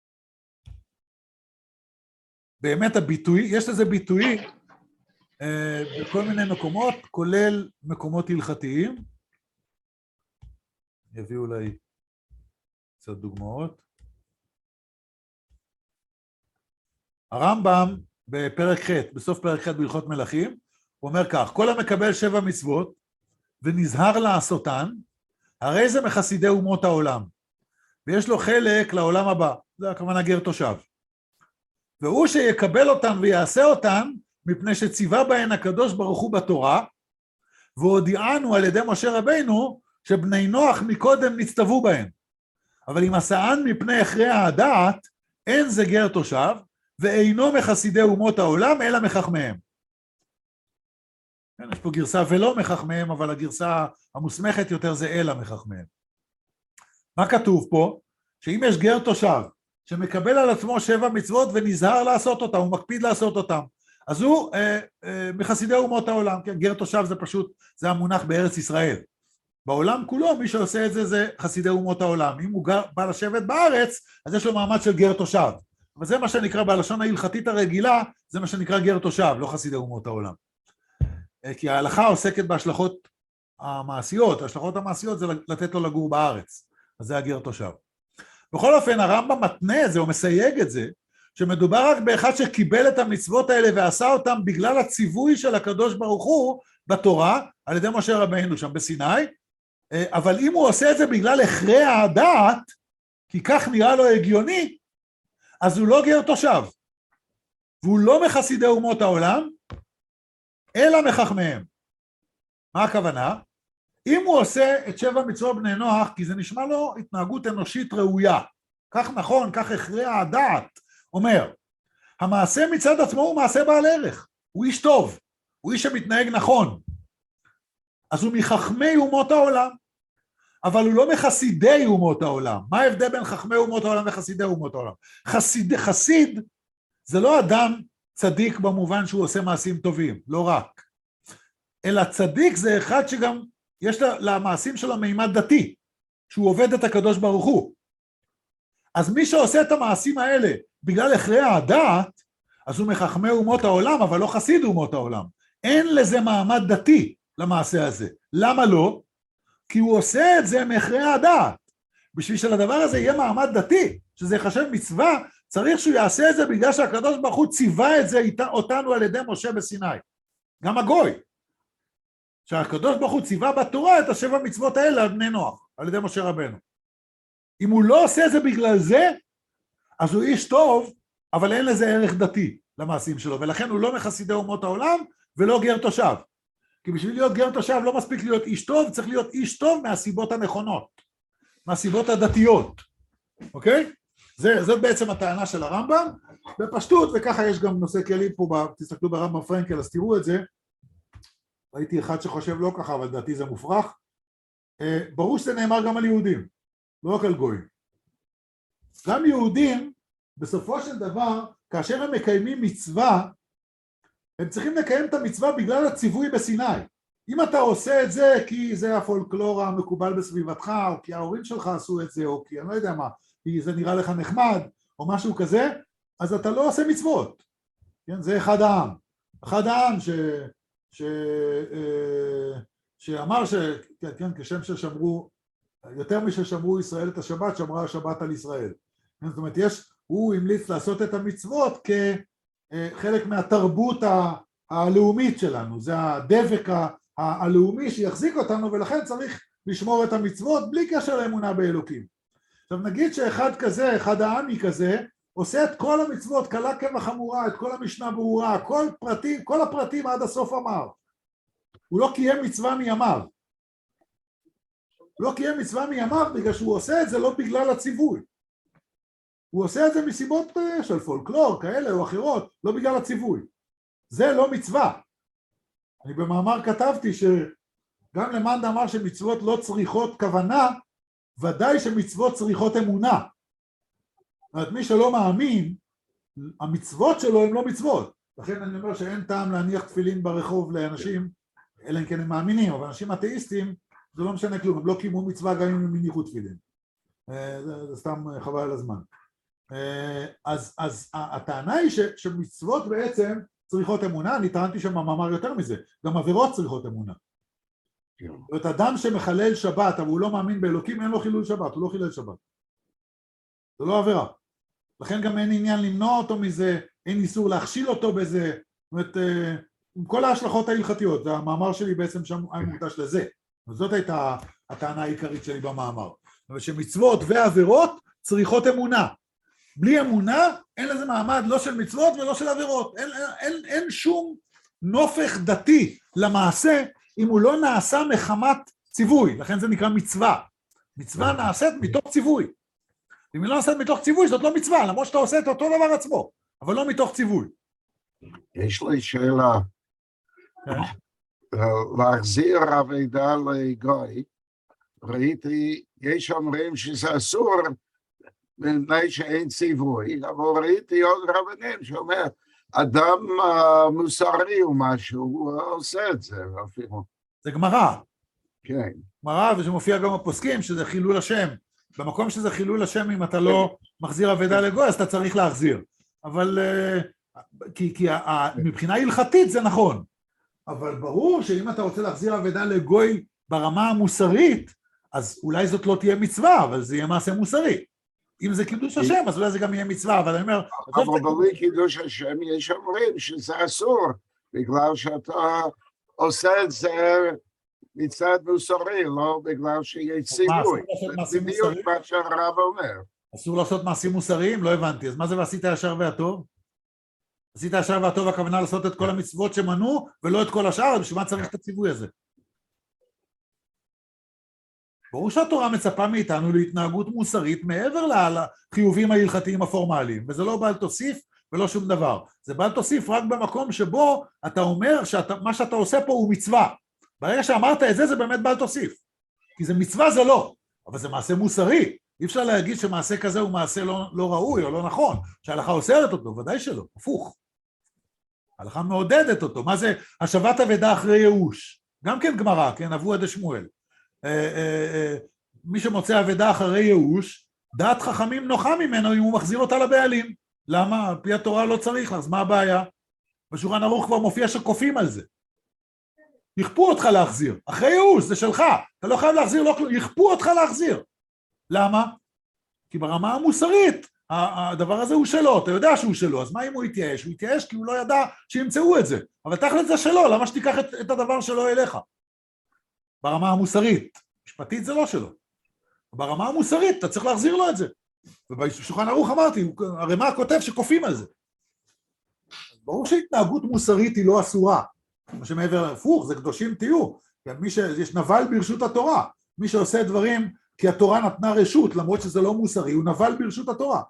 באמת הביטוי, יש לזה ביטוי אה, בכל מיני מקומות, כולל מקומות הלכתיים. יביא אולי קצת דוגמאות. הרמב"ם בפרק ח', בסוף פרק ח' בהלכות מלכים, הוא אומר כך, כל המקבל שבע מצוות ונזהר לעשותן, הרי זה מחסידי אומות העולם, ויש לו חלק לעולם הבא, זה הכוונה גר תושב. והוא שיקבל אותן ויעשה אותן, מפני שציווה בהן הקדוש ברוך הוא בתורה, והודיענו על ידי משה רבינו, שבני נוח מקודם נצטוו בהן. אבל אם עשאן מפני הכרע הדעת, אין זה גר תושב, ואינו מחסידי אומות העולם, אלא מחכמיהם. יש פה גרסה ולא מחכמיהם, אבל הגרסה המוסמכת יותר זה אלא מחכמיהם. מה כתוב פה? שאם יש גר תושב, שמקבל על עצמו שבע מצוות ונזהר לעשות אותם, הוא מקפיד לעשות אותם, אז הוא אה, אה, מחסידי אומות העולם, כן? גר תושב זה פשוט, זה המונח בארץ ישראל. בעולם כולו, מי שעושה את זה זה חסידי אומות העולם. אם הוא גר, בא לשבת בארץ, אז יש לו מעמד של גר תושב. אבל זה מה שנקרא בלשון ההלכתית הרגילה, זה מה שנקרא גר תושב, לא חסידי אומות העולם. כי ההלכה עוסקת בהשלכות המעשיות, ההשלכות המעשיות זה לתת לו לגור בארץ, אז זה הגר תושב. בכל אופן, הרמב"ם מתנה את זה, הוא מסייג את זה, שמדובר רק באחד שקיבל את המצוות האלה ועשה אותם בגלל הציווי של הקדוש ברוך הוא בתורה, על ידי משה רבינו שם בסיני, אבל אם הוא עושה את זה בגלל הכרע הדעת, כי כך נראה לו הגיוני, אז הוא לא גר תושב, והוא לא מחסידי אומות העולם, אלא מחכמיהם. מה הכוונה? אם הוא עושה את שבע מצוות בני נוח, כי זה נשמע לו התנהגות אנושית ראויה, כך נכון, כך הכרע הדעת, אומר, המעשה מצד עצמו הוא מעשה בעל ערך, הוא איש טוב, הוא איש שמתנהג נכון, אז הוא מחכמי אומות העולם, אבל הוא לא מחסידי אומות העולם. מה ההבדל בין חכמי אומות העולם וחסידי אומות העולם? חסיד, חסיד זה לא אדם צדיק במובן שהוא עושה מעשים טובים, לא רק. אלא צדיק זה אחד שגם יש למעשים שלו מימד דתי, שהוא עובד את הקדוש ברוך הוא. אז מי שעושה את המעשים האלה בגלל הכרע הדעת, אז הוא מחכמי אומות העולם, אבל לא חסיד אומות העולם. אין לזה מעמד דתי למעשה הזה. למה לא? כי הוא עושה את זה מאחרי הדעת. בשביל שלדבר הזה יהיה מעמד דתי, שזה יחשב מצווה, צריך שהוא יעשה את זה בגלל שהקדוש ברוך הוא ציווה את זה אותנו על ידי משה בסיני. גם הגוי. שהקדוש ברוך הוא ציווה בתורה את השבע מצוות האלה על בני נוח, על ידי משה רבנו. אם הוא לא עושה את זה בגלל זה, אז הוא איש טוב, אבל אין לזה ערך דתי למעשים שלו, ולכן הוא לא מחסידי אומות העולם ולא גר תושב. כי בשביל להיות גר תושב לא מספיק להיות איש טוב, צריך להיות איש טוב מהסיבות הנכונות, מהסיבות הדתיות, אוקיי? זה, זאת בעצם הטענה של הרמב"ם, בפשטות, וככה יש גם נושא כללי פה, תסתכלו ברמב"ם פרנקל, אז תראו את זה, ראיתי אחד שחושב לא ככה, אבל דעתי זה מופרך, ברור שזה נאמר גם על יהודים, לא רק על גויים. גם יהודים, בסופו של דבר, כאשר הם מקיימים מצווה, הם צריכים לקיים את המצווה בגלל הציווי בסיני. אם אתה עושה את זה כי זה הפולקלור המקובל בסביבתך, או כי ההורים שלך עשו את זה, או כי אני לא יודע מה, כי זה נראה לך נחמד, או משהו כזה, אז אתה לא עושה מצוות. כן? זה אחד העם. אחד העם ש... ש... שאמר ש... כן, כן, כשם ששמרו, יותר מששמרו ישראל את השבת, שמרה השבת על ישראל. זאת אומרת, יש, הוא המליץ לעשות את המצוות כחלק מהתרבות הלאומית שלנו, זה הדבק הלאומי שיחזיק אותנו, ולכן צריך לשמור את המצוות בלי קשר לאמונה באלוקים. עכשיו נגיד שאחד כזה, אחד העמי כזה, עושה את כל המצוות, קלה כבחמורה, את כל המשנה ברורה, כל פרטים, כל הפרטים עד הסוף אמר. הוא לא קיים מצווה מימיו. הוא לא קיים מצווה מימיו בגלל שהוא עושה את זה לא בגלל הציווי. הוא עושה את זה מסיבות של פולקלור, כאלה או אחרות, לא בגלל הציווי. זה לא מצווה. אני במאמר כתבתי שגם למאן דאמר שמצוות לא צריכות כוונה, ודאי שמצוות צריכות אמונה. זאת אומרת, מי שלא מאמין, המצוות שלו הן לא מצוות. לכן אני אומר שאין טעם להניח תפילין ברחוב לאנשים, אלא אם כן הם מאמינים, אבל אנשים אתאיסטים, זה לא משנה כלום, הם לא קיימו מצווה גם אם הם הניחו תפילין. זה, זה סתם חבל על הזמן. אז, אז הטענה היא ש, שמצוות בעצם צריכות אמונה, אני טענתי שם מאמר יותר מזה, גם עבירות צריכות אמונה. זאת אומרת, אדם שמחלל שבת, אבל הוא לא מאמין באלוקים, אין לו חילול שבת, הוא לא חילל שבת. זה לא עבירה. לכן גם אין עניין למנוע אותו מזה, אין איסור להכשיל אותו בזה, זאת אומרת, עם כל ההשלכות ההלכתיות, והמאמר שלי בעצם שם היה מוקדש לזה. זאת הייתה הטענה העיקרית שלי במאמר. אבל שמצוות ועבירות צריכות אמונה. בלי אמונה אין לזה מעמד לא של מצוות ולא של עבירות. אין, אין, אין שום נופך דתי למעשה אם הוא לא נעשה מחמת ציווי. לכן זה נקרא מצווה. מצווה נעשית מתוך ציווי. אם היא לא נעשית מתוך ציווי זאת לא מצווה, למרות שאתה עושה את אותו דבר עצמו, אבל לא מתוך ציווי. יש לי שאלה. להחזיר עבודה לגוי, ראיתי, יש אומרים שזה אסור, מפני שאין ציווי, אבל ראיתי עוד רבנים שאומר, אדם מוסרי או משהו, הוא עושה את זה אפילו. זה גמרא. כן. גמרא, וזה מופיע גם בפוסקים, שזה חילול השם. במקום שזה חילול השם, אם אתה לא מחזיר עבודה לגוי, אז אתה צריך להחזיר. אבל, כי, כי מבחינה הלכתית זה נכון. אבל ברור שאם אתה רוצה להחזיר עבודה לגוי ברמה המוסרית, אז אולי זאת לא תהיה מצווה, אבל זה יהיה מעשה מוסרי. אם זה קידוש השם, אז אולי זה גם יהיה מצווה, אבל אני אומר... אבל בלי קידוש השם יש אומרים שזה אסור, בגלל שאתה עושה את זה מצד מוסרי, לא בגלל שיש ציווי. זה בדיוק מה שהרב אומר. אסור לעשות מעשים מוסריים? לא הבנתי. אז מה זה ועשית הישר והטוב? עשית הישר והטוב הכוונה לעשות את כל המצוות שמנו, ולא את כל השאר, בשביל מה צריך את הציווי הזה? ברור שהתורה מצפה מאיתנו להתנהגות מוסרית מעבר לחיובים ההלכתיים הפורמליים, וזה לא בא תוסיף ולא שום דבר. זה בא תוסיף רק במקום שבו אתה אומר שמה שאתה עושה פה הוא מצווה. ברגע שאמרת את זה, זה באמת בא תוסיף. כי זה מצווה זה לא, אבל זה מעשה מוסרי. אי אפשר להגיד שמעשה כזה הוא מעשה לא, לא ראוי או לא נכון, שההלכה אוסרת אותו, ודאי שלא, הפוך. ההלכה מעודדת אותו. מה זה השבת אבדה אחרי ייאוש? גם כן גמרא, כן, אבוה דשמואל. מי שמוצא אבדה אחרי ייאוש, דעת חכמים נוחה ממנו אם הוא מחזיר אותה לבעלים. למה? על פי התורה לא צריך, אז מה הבעיה? בשולחן ערוך כבר מופיע שכופים על זה. יכפו אותך להחזיר, אחרי ייאוש, זה שלך, אתה לא חייב להחזיר, לא כלום, יכפו אותך להחזיר. למה? כי ברמה המוסרית, הדבר הזה הוא שלו, אתה יודע שהוא שלו, אז מה אם הוא יתייאש? הוא יתייאש כי הוא לא ידע שימצאו את זה, אבל תכל'ס זה שלו, למה שתיקח את, את הדבר שלו אליך? ברמה המוסרית, משפטית זה לא שלו. ברמה המוסרית, אתה צריך להחזיר לו את זה. ובשולחן ערוך אמרתי, הרמ"א כותב שכופים על זה. ברור שהתנהגות מוסרית היא לא אסורה. מה שמעבר להפוך, זה קדושים תהיו. מי שיש נבל ברשות התורה. מי שעושה דברים כי התורה נתנה רשות, למרות שזה לא מוסרי, הוא נבל ברשות התורה.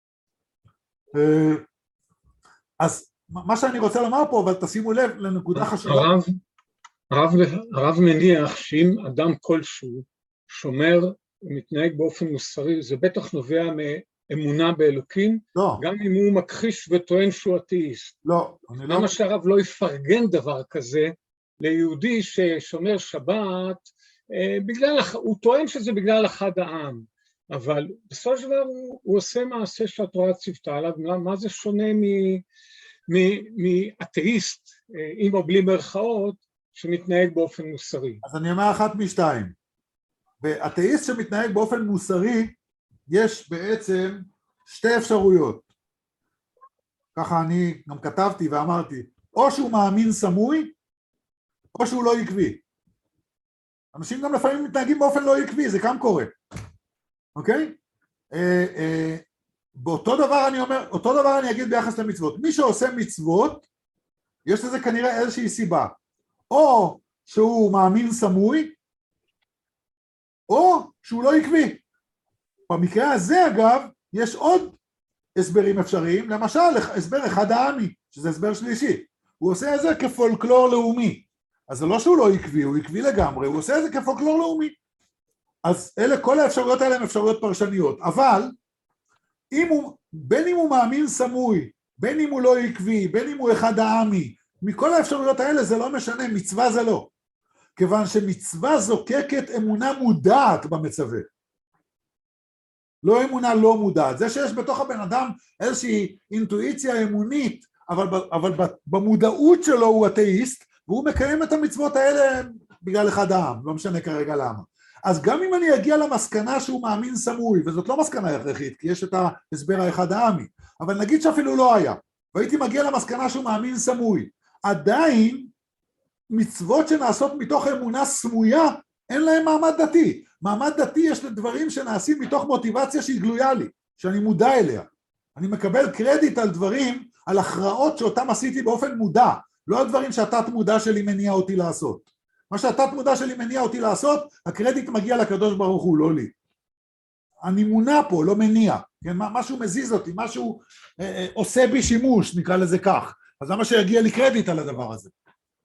אז מה שאני רוצה לומר פה, אבל תשימו לב לנקודה חשובה. הרב, הרב, הרב מניח שאם אדם כלשהו שומר ומתנהג באופן מוסרי, זה בטח נובע מאמונה באלוקים, לא. גם אם הוא מכחיש וטוען שהוא אתאיסט. לא, אני לא... למה שהרב לא יפרגן דבר כזה ליהודי ששומר שבת, בגלל, הוא טוען שזה בגלל אחד העם, אבל בסופו של דבר הוא, הוא עושה מעשה שהתורה ציוותה עליו, מה זה שונה מאתאיסט, עם או בלי מרכאות, שמתנהג באופן מוסרי. אז אני אומר אחת משתיים, באתאיסט שמתנהג באופן מוסרי, יש בעצם שתי אפשרויות, ככה אני גם כתבתי ואמרתי, או שהוא מאמין סמוי, או שהוא לא עקבי. אנשים גם לפעמים מתנהגים באופן לא עקבי, זה גם קורה, אוקיי? אה, אה, באותו דבר אני אומר, אותו דבר אני אגיד ביחס למצוות, מי שעושה מצוות, יש לזה כנראה איזושהי סיבה, או שהוא מאמין סמוי, או שהוא לא עקבי. במקרה הזה אגב, יש עוד הסברים אפשריים, למשל הסבר אחד העמי, שזה הסבר שלישי, הוא עושה את זה כפולקלור לאומי, אז זה לא שהוא לא עקבי, הוא עקבי לגמרי, הוא עושה את זה כפולקלור לאומי. אז אלה, כל האפשרויות האלה הן אפשרויות פרשניות, אבל אם הוא, בין אם הוא מאמין סמוי, בין אם הוא לא עקבי, בין אם הוא אחד העמי, מכל האפשרויות האלה זה לא משנה, מצווה זה לא. כיוון שמצווה זוקקת אמונה מודעת במצווה. לא אמונה לא מודעת. זה שיש בתוך הבן אדם איזושהי אינטואיציה אמונית, אבל, אבל במודעות שלו הוא אתאיסט, והוא מקיים את המצוות האלה בגלל אחד העם, לא משנה כרגע למה. אז גם אם אני אגיע למסקנה שהוא מאמין סמוי, וזאת לא מסקנה הכרחית, כי יש את ההסבר האחד העמי, אבל נגיד שאפילו לא היה, והייתי מגיע למסקנה שהוא מאמין סמוי, עדיין מצוות שנעשות מתוך אמונה סמויה, אין להם מעמד דתי. מעמד דתי יש לדברים שנעשים מתוך מוטיבציה שהיא גלויה לי, שאני מודע אליה. אני מקבל קרדיט על דברים, על הכרעות שאותם עשיתי באופן מודע, לא על דברים שהתת מודע שלי מניע אותי לעשות. מה שהתת מודע שלי מניע אותי לעשות, הקרדיט מגיע לקדוש ברוך הוא, לא לי. אני מונע פה, לא מניע. כן? משהו מזיז אותי, משהו אה, אה, עושה בי שימוש, נקרא לזה כך. אז למה שיגיע לי קרדיט על הדבר הזה?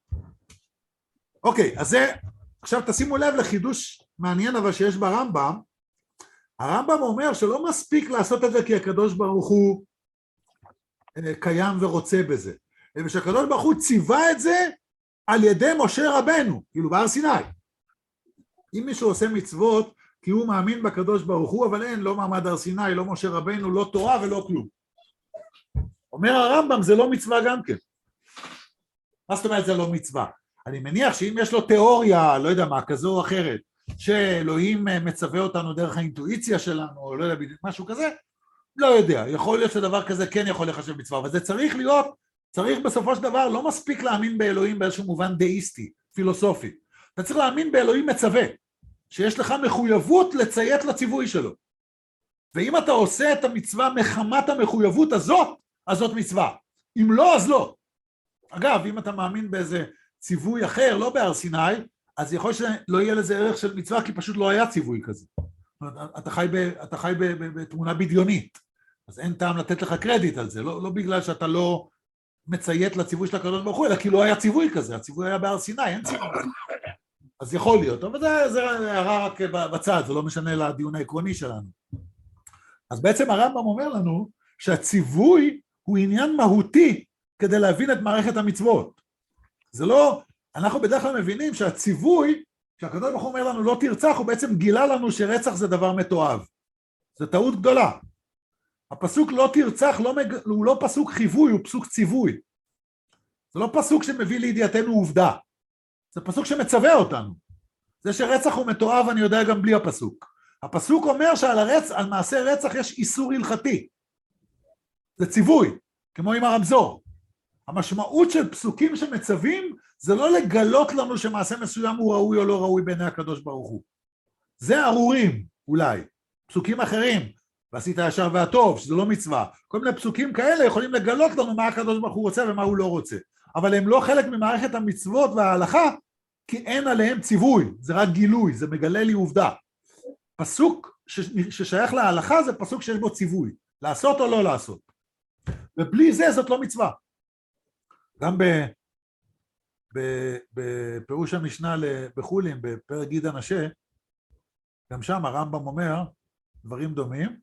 אוקיי, אז זה, עכשיו תשימו לב לחידוש מעניין אבל שיש ברמב"ם. הרמב"ם אומר שלא מספיק לעשות את זה כי הקדוש ברוך הוא אה, קיים ורוצה בזה. ושהקדוש ברוך הוא ציווה את זה על ידי משה רבנו, כאילו בהר סיני. אם מישהו עושה מצוות, כי הוא מאמין בקדוש ברוך הוא, אבל אין, לא מעמד הר סיני, לא משה רבנו, לא תורה ולא כלום. אומר הרמב"ם, זה לא מצווה גם כן. מה זאת אומרת זה לא מצווה? אני מניח שאם יש לו תיאוריה, לא יודע מה, כזו או אחרת, שאלוהים מצווה אותנו דרך האינטואיציה שלנו, או לא יודע, משהו כזה, לא יודע, יכול להיות שדבר כזה כן יכול לחשב מצווה, אבל זה צריך להיות, צריך בסופו של דבר, לא מספיק להאמין באלוהים באיזשהו מובן דאיסטי, פילוסופי. אתה צריך להאמין באלוהים מצווה, שיש לך מחויבות לציית לציווי שלו. ואם אתה עושה את המצווה מחמת המחויבות הזאת, אז זאת מצווה. אם לא, אז לא. אגב, אם אתה מאמין באיזה ציווי אחר, לא בהר סיני, אז יכול שלא יהיה לזה ערך של מצווה, כי פשוט לא היה ציווי כזה. אתה חי, ב, אתה חי ב, ב, בתמונה בדיונית, אז אין טעם לתת לך קרדיט על זה, לא, לא בגלל שאתה לא מציית לציווי של הקדוש ברוך הוא, אלא כי לא היה ציווי כזה, הציווי היה בהר סיני, אין ציווי. אז יכול להיות, אבל זה, זה הערה רק בצד, זה לא משנה לדיון העקרוני שלנו. אז בעצם הרמב"ם אומר לנו שהציווי הוא עניין מהותי כדי להבין את מערכת המצוות. זה לא, אנחנו בדרך כלל מבינים שהציווי, שהקדוש ברוך הוא אומר לנו לא תרצח, הוא בעצם גילה לנו שרצח זה דבר מתועב. זו טעות גדולה. הפסוק לא תרצח, לא מג... הוא לא פסוק חיווי, הוא פסוק ציווי. זה לא פסוק שמביא לידיעתנו עובדה, זה פסוק שמצווה אותנו. זה שרצח הוא מתועב אני יודע גם בלי הפסוק. הפסוק אומר שעל הרצ... על מעשה רצח יש איסור הלכתי. זה ציווי, כמו עם הרמזור. המשמעות של פסוקים שמצווים זה לא לגלות לנו שמעשה מסוים הוא ראוי או לא ראוי בעיני הקדוש ברוך הוא. זה ארורים אולי. פסוקים אחרים, ועשית הישר והטוב, שזה לא מצווה. כל מיני פסוקים כאלה יכולים לגלות לנו מה הקדוש ברוך הוא רוצה ומה הוא לא רוצה. אבל הם לא חלק ממערכת המצוות וההלכה, כי אין עליהם ציווי, זה רק גילוי, זה מגלה לי עובדה. פסוק ששייך להלכה זה פסוק שיש בו ציווי, לעשות או לא לעשות. ובלי זה זאת לא מצווה. גם ב, ב, בפירוש המשנה בחולין, בפרק גיד הנשה, גם שם הרמב"ם אומר דברים דומים.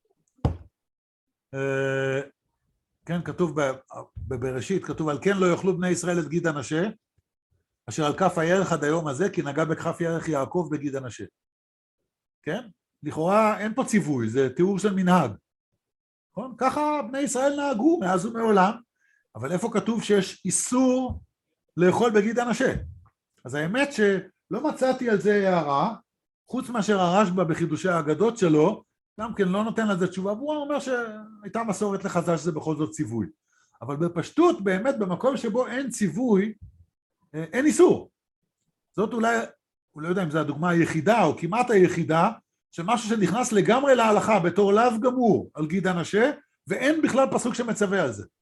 כן, כתוב בבראשית, כתוב על כן לא יאכלו בני ישראל את גיד הנשה, אשר על כף הירך עד היום הזה, כי נגע בכף ירך יעקב בגיד הנשה. כן? לכאורה אין פה ציווי, זה תיאור של מנהג. נכון? ככה בני ישראל נהגו מאז ומעולם, אבל איפה כתוב שיש איסור לאכול בגיד הנשה? אז האמת שלא מצאתי על זה הערה, חוץ מאשר הרשב"א בחידושי האגדות שלו, גם כן לא נותן לזה תשובה, והוא אומר שהייתה מסורת לחז"ל שזה בכל זאת ציווי. אבל בפשטות באמת במקום שבו אין ציווי, אין איסור. זאת אולי, הוא לא יודע אם זו הדוגמה היחידה או כמעט היחידה, שמשהו שנכנס לגמרי להלכה בתור לאו גמור על גיד הנשה, ואין בכלל פסוק שמצווה על זה.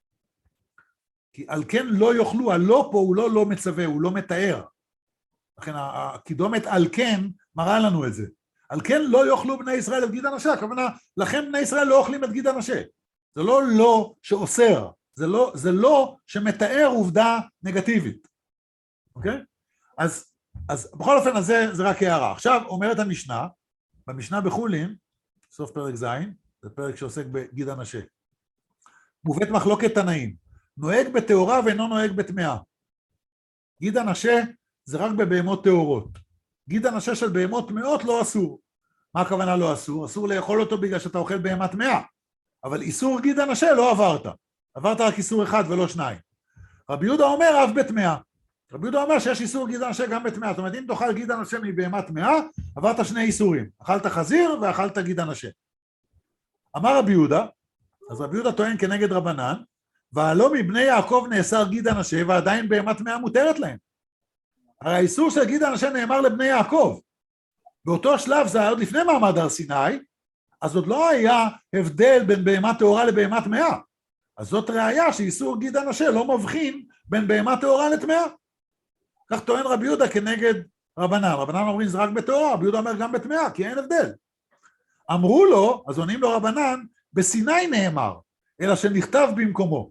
כי על כן לא יאכלו, הלא פה הוא לא לא מצווה, הוא לא מתאר. לכן הקידומת על כן מראה לנו את זה. על כן לא יאכלו בני ישראל את גיד הנשה, הכוונה, לכן בני ישראל לא אוכלים את גיד הנשה. זה לא לא שאוסר, זה לא, זה לא שמתאר עובדה נגטיבית. אוקיי? אז, אז בכל אופן הזה זה רק הערה. עכשיו אומרת המשנה, במשנה בחולין, סוף פרק ז', זה פרק שעוסק בגיד הנשה. מובאת מחלוקת תנאים, נוהג בתאורה ואינו נוהג בטמאה. גיד הנשה זה רק בבהמות טהורות. גיד הנשה של בהמות טמאות לא אסור. מה הכוונה לא אסור? אסור לאכול אותו בגלל שאתה אוכל בהמה טמאה. אבל איסור גיד הנשה לא עברת. עברת רק איסור אחד ולא שניים. רבי יהודה אומר אף בטמאה. רבי יהודה אומר שיש איסור גיד הנשה גם בטמאה. זאת אומרת, אם תאכל גיד הנשה מבהמה טמאה, עברת שני איסורים. אכלת חזיר ואכלת גיד הנשה. אמר רבי יהודה, אז רבי יהודה טוען כנגד רבנן, והלא מבני יעקב נאסר גיד הנשה ועדיין בהמה טמאה מותרת להם. הרי האיסור של גיד הנשה נאמר לבני יעקב. באותו שלב זה היה עוד לפני מעמד הר סיני, אז עוד לא היה הבדל בין בהמה טהורה לבהמה טמאה. אז זאת ראיה שאיסור גיד הנשה לא מבחין בין בהמה טהורה לטמאה. כך טוען רבי יהודה כנגד רבנן. רבנן אומרים זה רק בטהורה, רבי יהודה אומר גם בטמאה, כי אין הבדל. אמרו לו, אז עונים לו רבנן, בסיני נאמר, אלא שנכתב במקומו.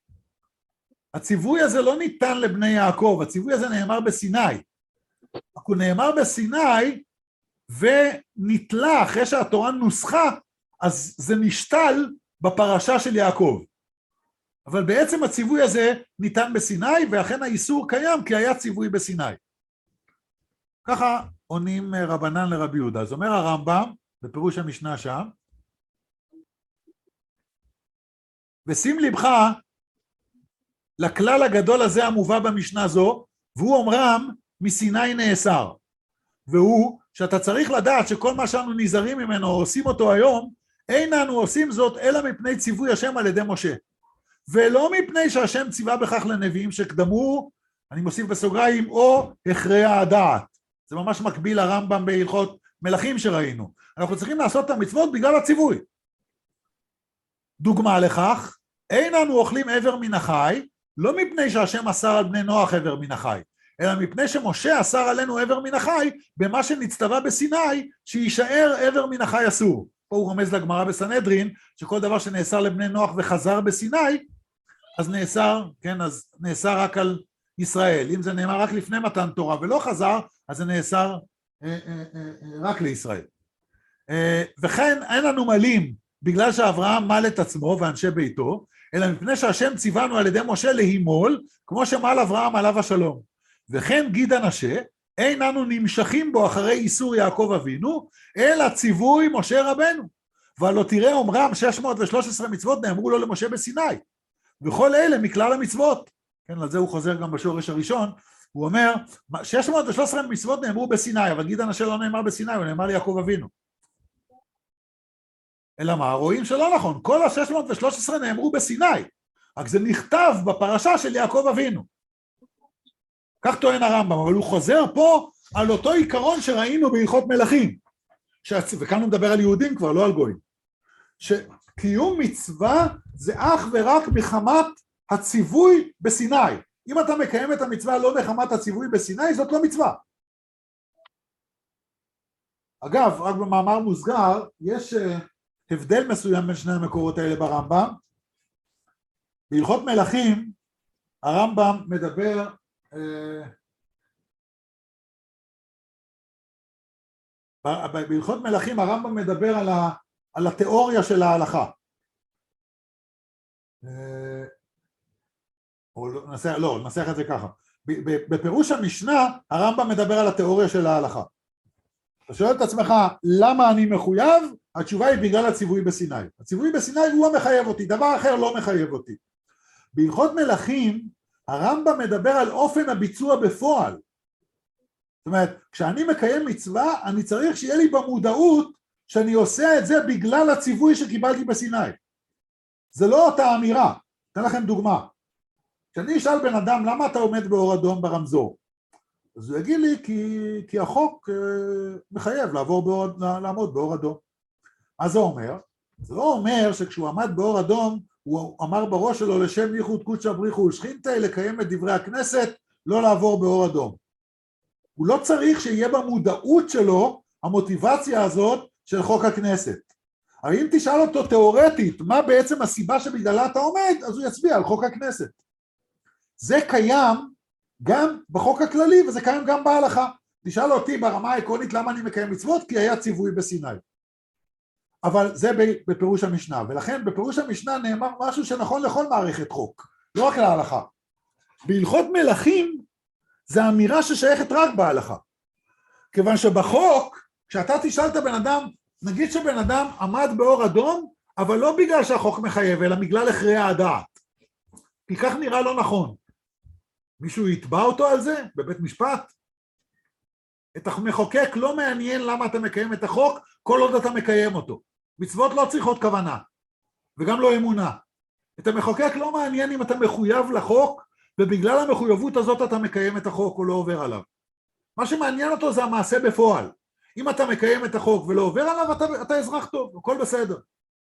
הציווי הזה לא ניתן לבני יעקב, הציווי הזה נאמר בסיני. הוא נאמר בסיני ונתלה אחרי שהתורה נוסחה, אז זה נשתל בפרשה של יעקב. אבל בעצם הציווי הזה ניתן בסיני, ואכן האיסור קיים כי היה ציווי בסיני. ככה עונים רבנן לרבי יהודה. אז אומר הרמב"ם, בפירוש המשנה שם, ושים לבך לכלל הגדול הזה המובא במשנה זו, והוא אומרם מסיני נאסר. והוא שאתה צריך לדעת שכל מה שאנו נזהרים ממנו, עושים אותו היום, אין אנו עושים זאת אלא מפני ציווי השם על ידי משה. ולא מפני שהשם ציווה בכך לנביאים שקדמו, אני מוסיף בסוגריים, או הכרע הדעת. זה ממש מקביל לרמב"ם בהלכות מלכים שראינו. אנחנו צריכים לעשות את המצוות בגלל הציווי. דוגמה לכך, אין אנו אוכלים עבר מן החי, לא מפני שהשם אסר על בני נוח עבר מן החי, אלא מפני שמשה אסר עלינו עבר מן החי, במה שנצטווה בסיני, שישאר עבר מן החי אסור. פה הוא רומז לגמרא בסנהדרין, שכל דבר שנאסר לבני נוח וחזר בסיני, אז נאסר, כן, אז נאסר רק על ישראל. אם זה נאמר רק לפני מתן תורה ולא חזר, אז זה נאסר אה, אה, אה, רק לישראל. אה, וכן אין לנו מלים, בגלל שאברהם מל את עצמו ואנשי ביתו, אלא מפני שהשם ציוונו על ידי משה להימול, כמו שמל אברהם עליו השלום. וכן גיד הנשה, אין אנו נמשכים בו אחרי איסור יעקב אבינו, אלא ציווי משה רבנו. ולא תראה אומרם שש מאות ושלוש עשרה מצוות נאמרו לו למשה בסיני, וכל אלה מכלל המצוות. כן, על זה הוא חוזר גם בשורש הראשון, הוא אומר, שש מאות ושלוש עשרה מצוות נאמרו בסיני, אבל גיד אנשי לא נאמר בסיני, הוא נאמר ליעקב אבינו. אלא מה? רואים שלא נכון, כל ה-שש מאות ושלוש עשרה נאמרו בסיני, רק זה נכתב בפרשה של יעקב אבינו. כך טוען הרמב"ם, אבל הוא חוזר פה על אותו עיקרון שראינו בהלכות מלכים, שהצ... וכאן הוא מדבר על יהודים כבר, לא על גויים, שקיום מצווה זה אך ורק מחמת הציווי בסיני. אם אתה מקיים את המצווה לא מחמת הציווי בסיני, זאת לא מצווה. אגב, רק במאמר מוסגר, יש הבדל מסוים בין שני המקורות האלה ברמב"ם. בהלכות מלכים, הרמב"ם מדבר, בהלכות מלכים הרמב"ם מדבר על, ה, על התיאוריה של ההלכה. או לא, ננסח, לא, ננסח את זה ככה. בפירוש המשנה, הרמב"ם מדבר על התיאוריה של ההלכה. אתה שואל את עצמך, למה אני מחויב? התשובה היא בגלל הציווי בסיני. הציווי בסיני הוא המחייב אותי, דבר אחר לא מחייב אותי. בהלכות מלכים, הרמב"ם מדבר על אופן הביצוע בפועל. זאת אומרת, כשאני מקיים מצווה, אני צריך שיהיה לי במודעות שאני עושה את זה בגלל הציווי שקיבלתי בסיני. זה לא אותה אמירה. אתן לכם דוגמה. כשאני אשאל בן אדם, למה אתה עומד באור אדום ברמזור? אז הוא יגיד לי, כי, כי החוק אה, מחייב לעבור באור, לעמוד באור אדום. מה זה אומר? זה לא אומר שכשהוא עמד באור אדום, הוא אמר בראש שלו לשם ייחוד קודשא בריחו ושכינתא, לקיים את דברי הכנסת, לא לעבור באור אדום. הוא לא צריך שיהיה במודעות שלו המוטיבציה הזאת של חוק הכנסת. אבל אם תשאל אותו תיאורטית, מה בעצם הסיבה שבגללה אתה עומד, אז הוא יצביע על חוק הכנסת. זה קיים גם בחוק הכללי, וזה קיים גם בהלכה. תשאל אותי ברמה העקרונית למה אני מקיים מצוות, כי היה ציווי בסיני. אבל זה בפירוש המשנה, ולכן בפירוש המשנה נאמר משהו שנכון לכל מערכת חוק, לא רק להלכה. בהלכות מלכים, זה אמירה ששייכת רק בהלכה. כיוון שבחוק, כשאתה תשאל את הבן אדם, נגיד שבן אדם עמד באור אדום, אבל לא בגלל שהחוק מחייב, אלא בגלל הכרעי הדעת. כי כך נראה לא נכון. מישהו יתבע אותו על זה בבית משפט? את המחוקק לא מעניין למה אתה מקיים את החוק, כל עוד אתה מקיים אותו. מצוות לא צריכות כוונה, וגם לא אמונה. את המחוקק לא מעניין אם אתה מחויב לחוק, ובגלל המחויבות הזאת אתה מקיים את החוק או לא עובר עליו. מה שמעניין אותו זה המעשה בפועל. אם אתה מקיים את החוק ולא עובר עליו, אתה, אתה אזרח טוב, הכל בסדר.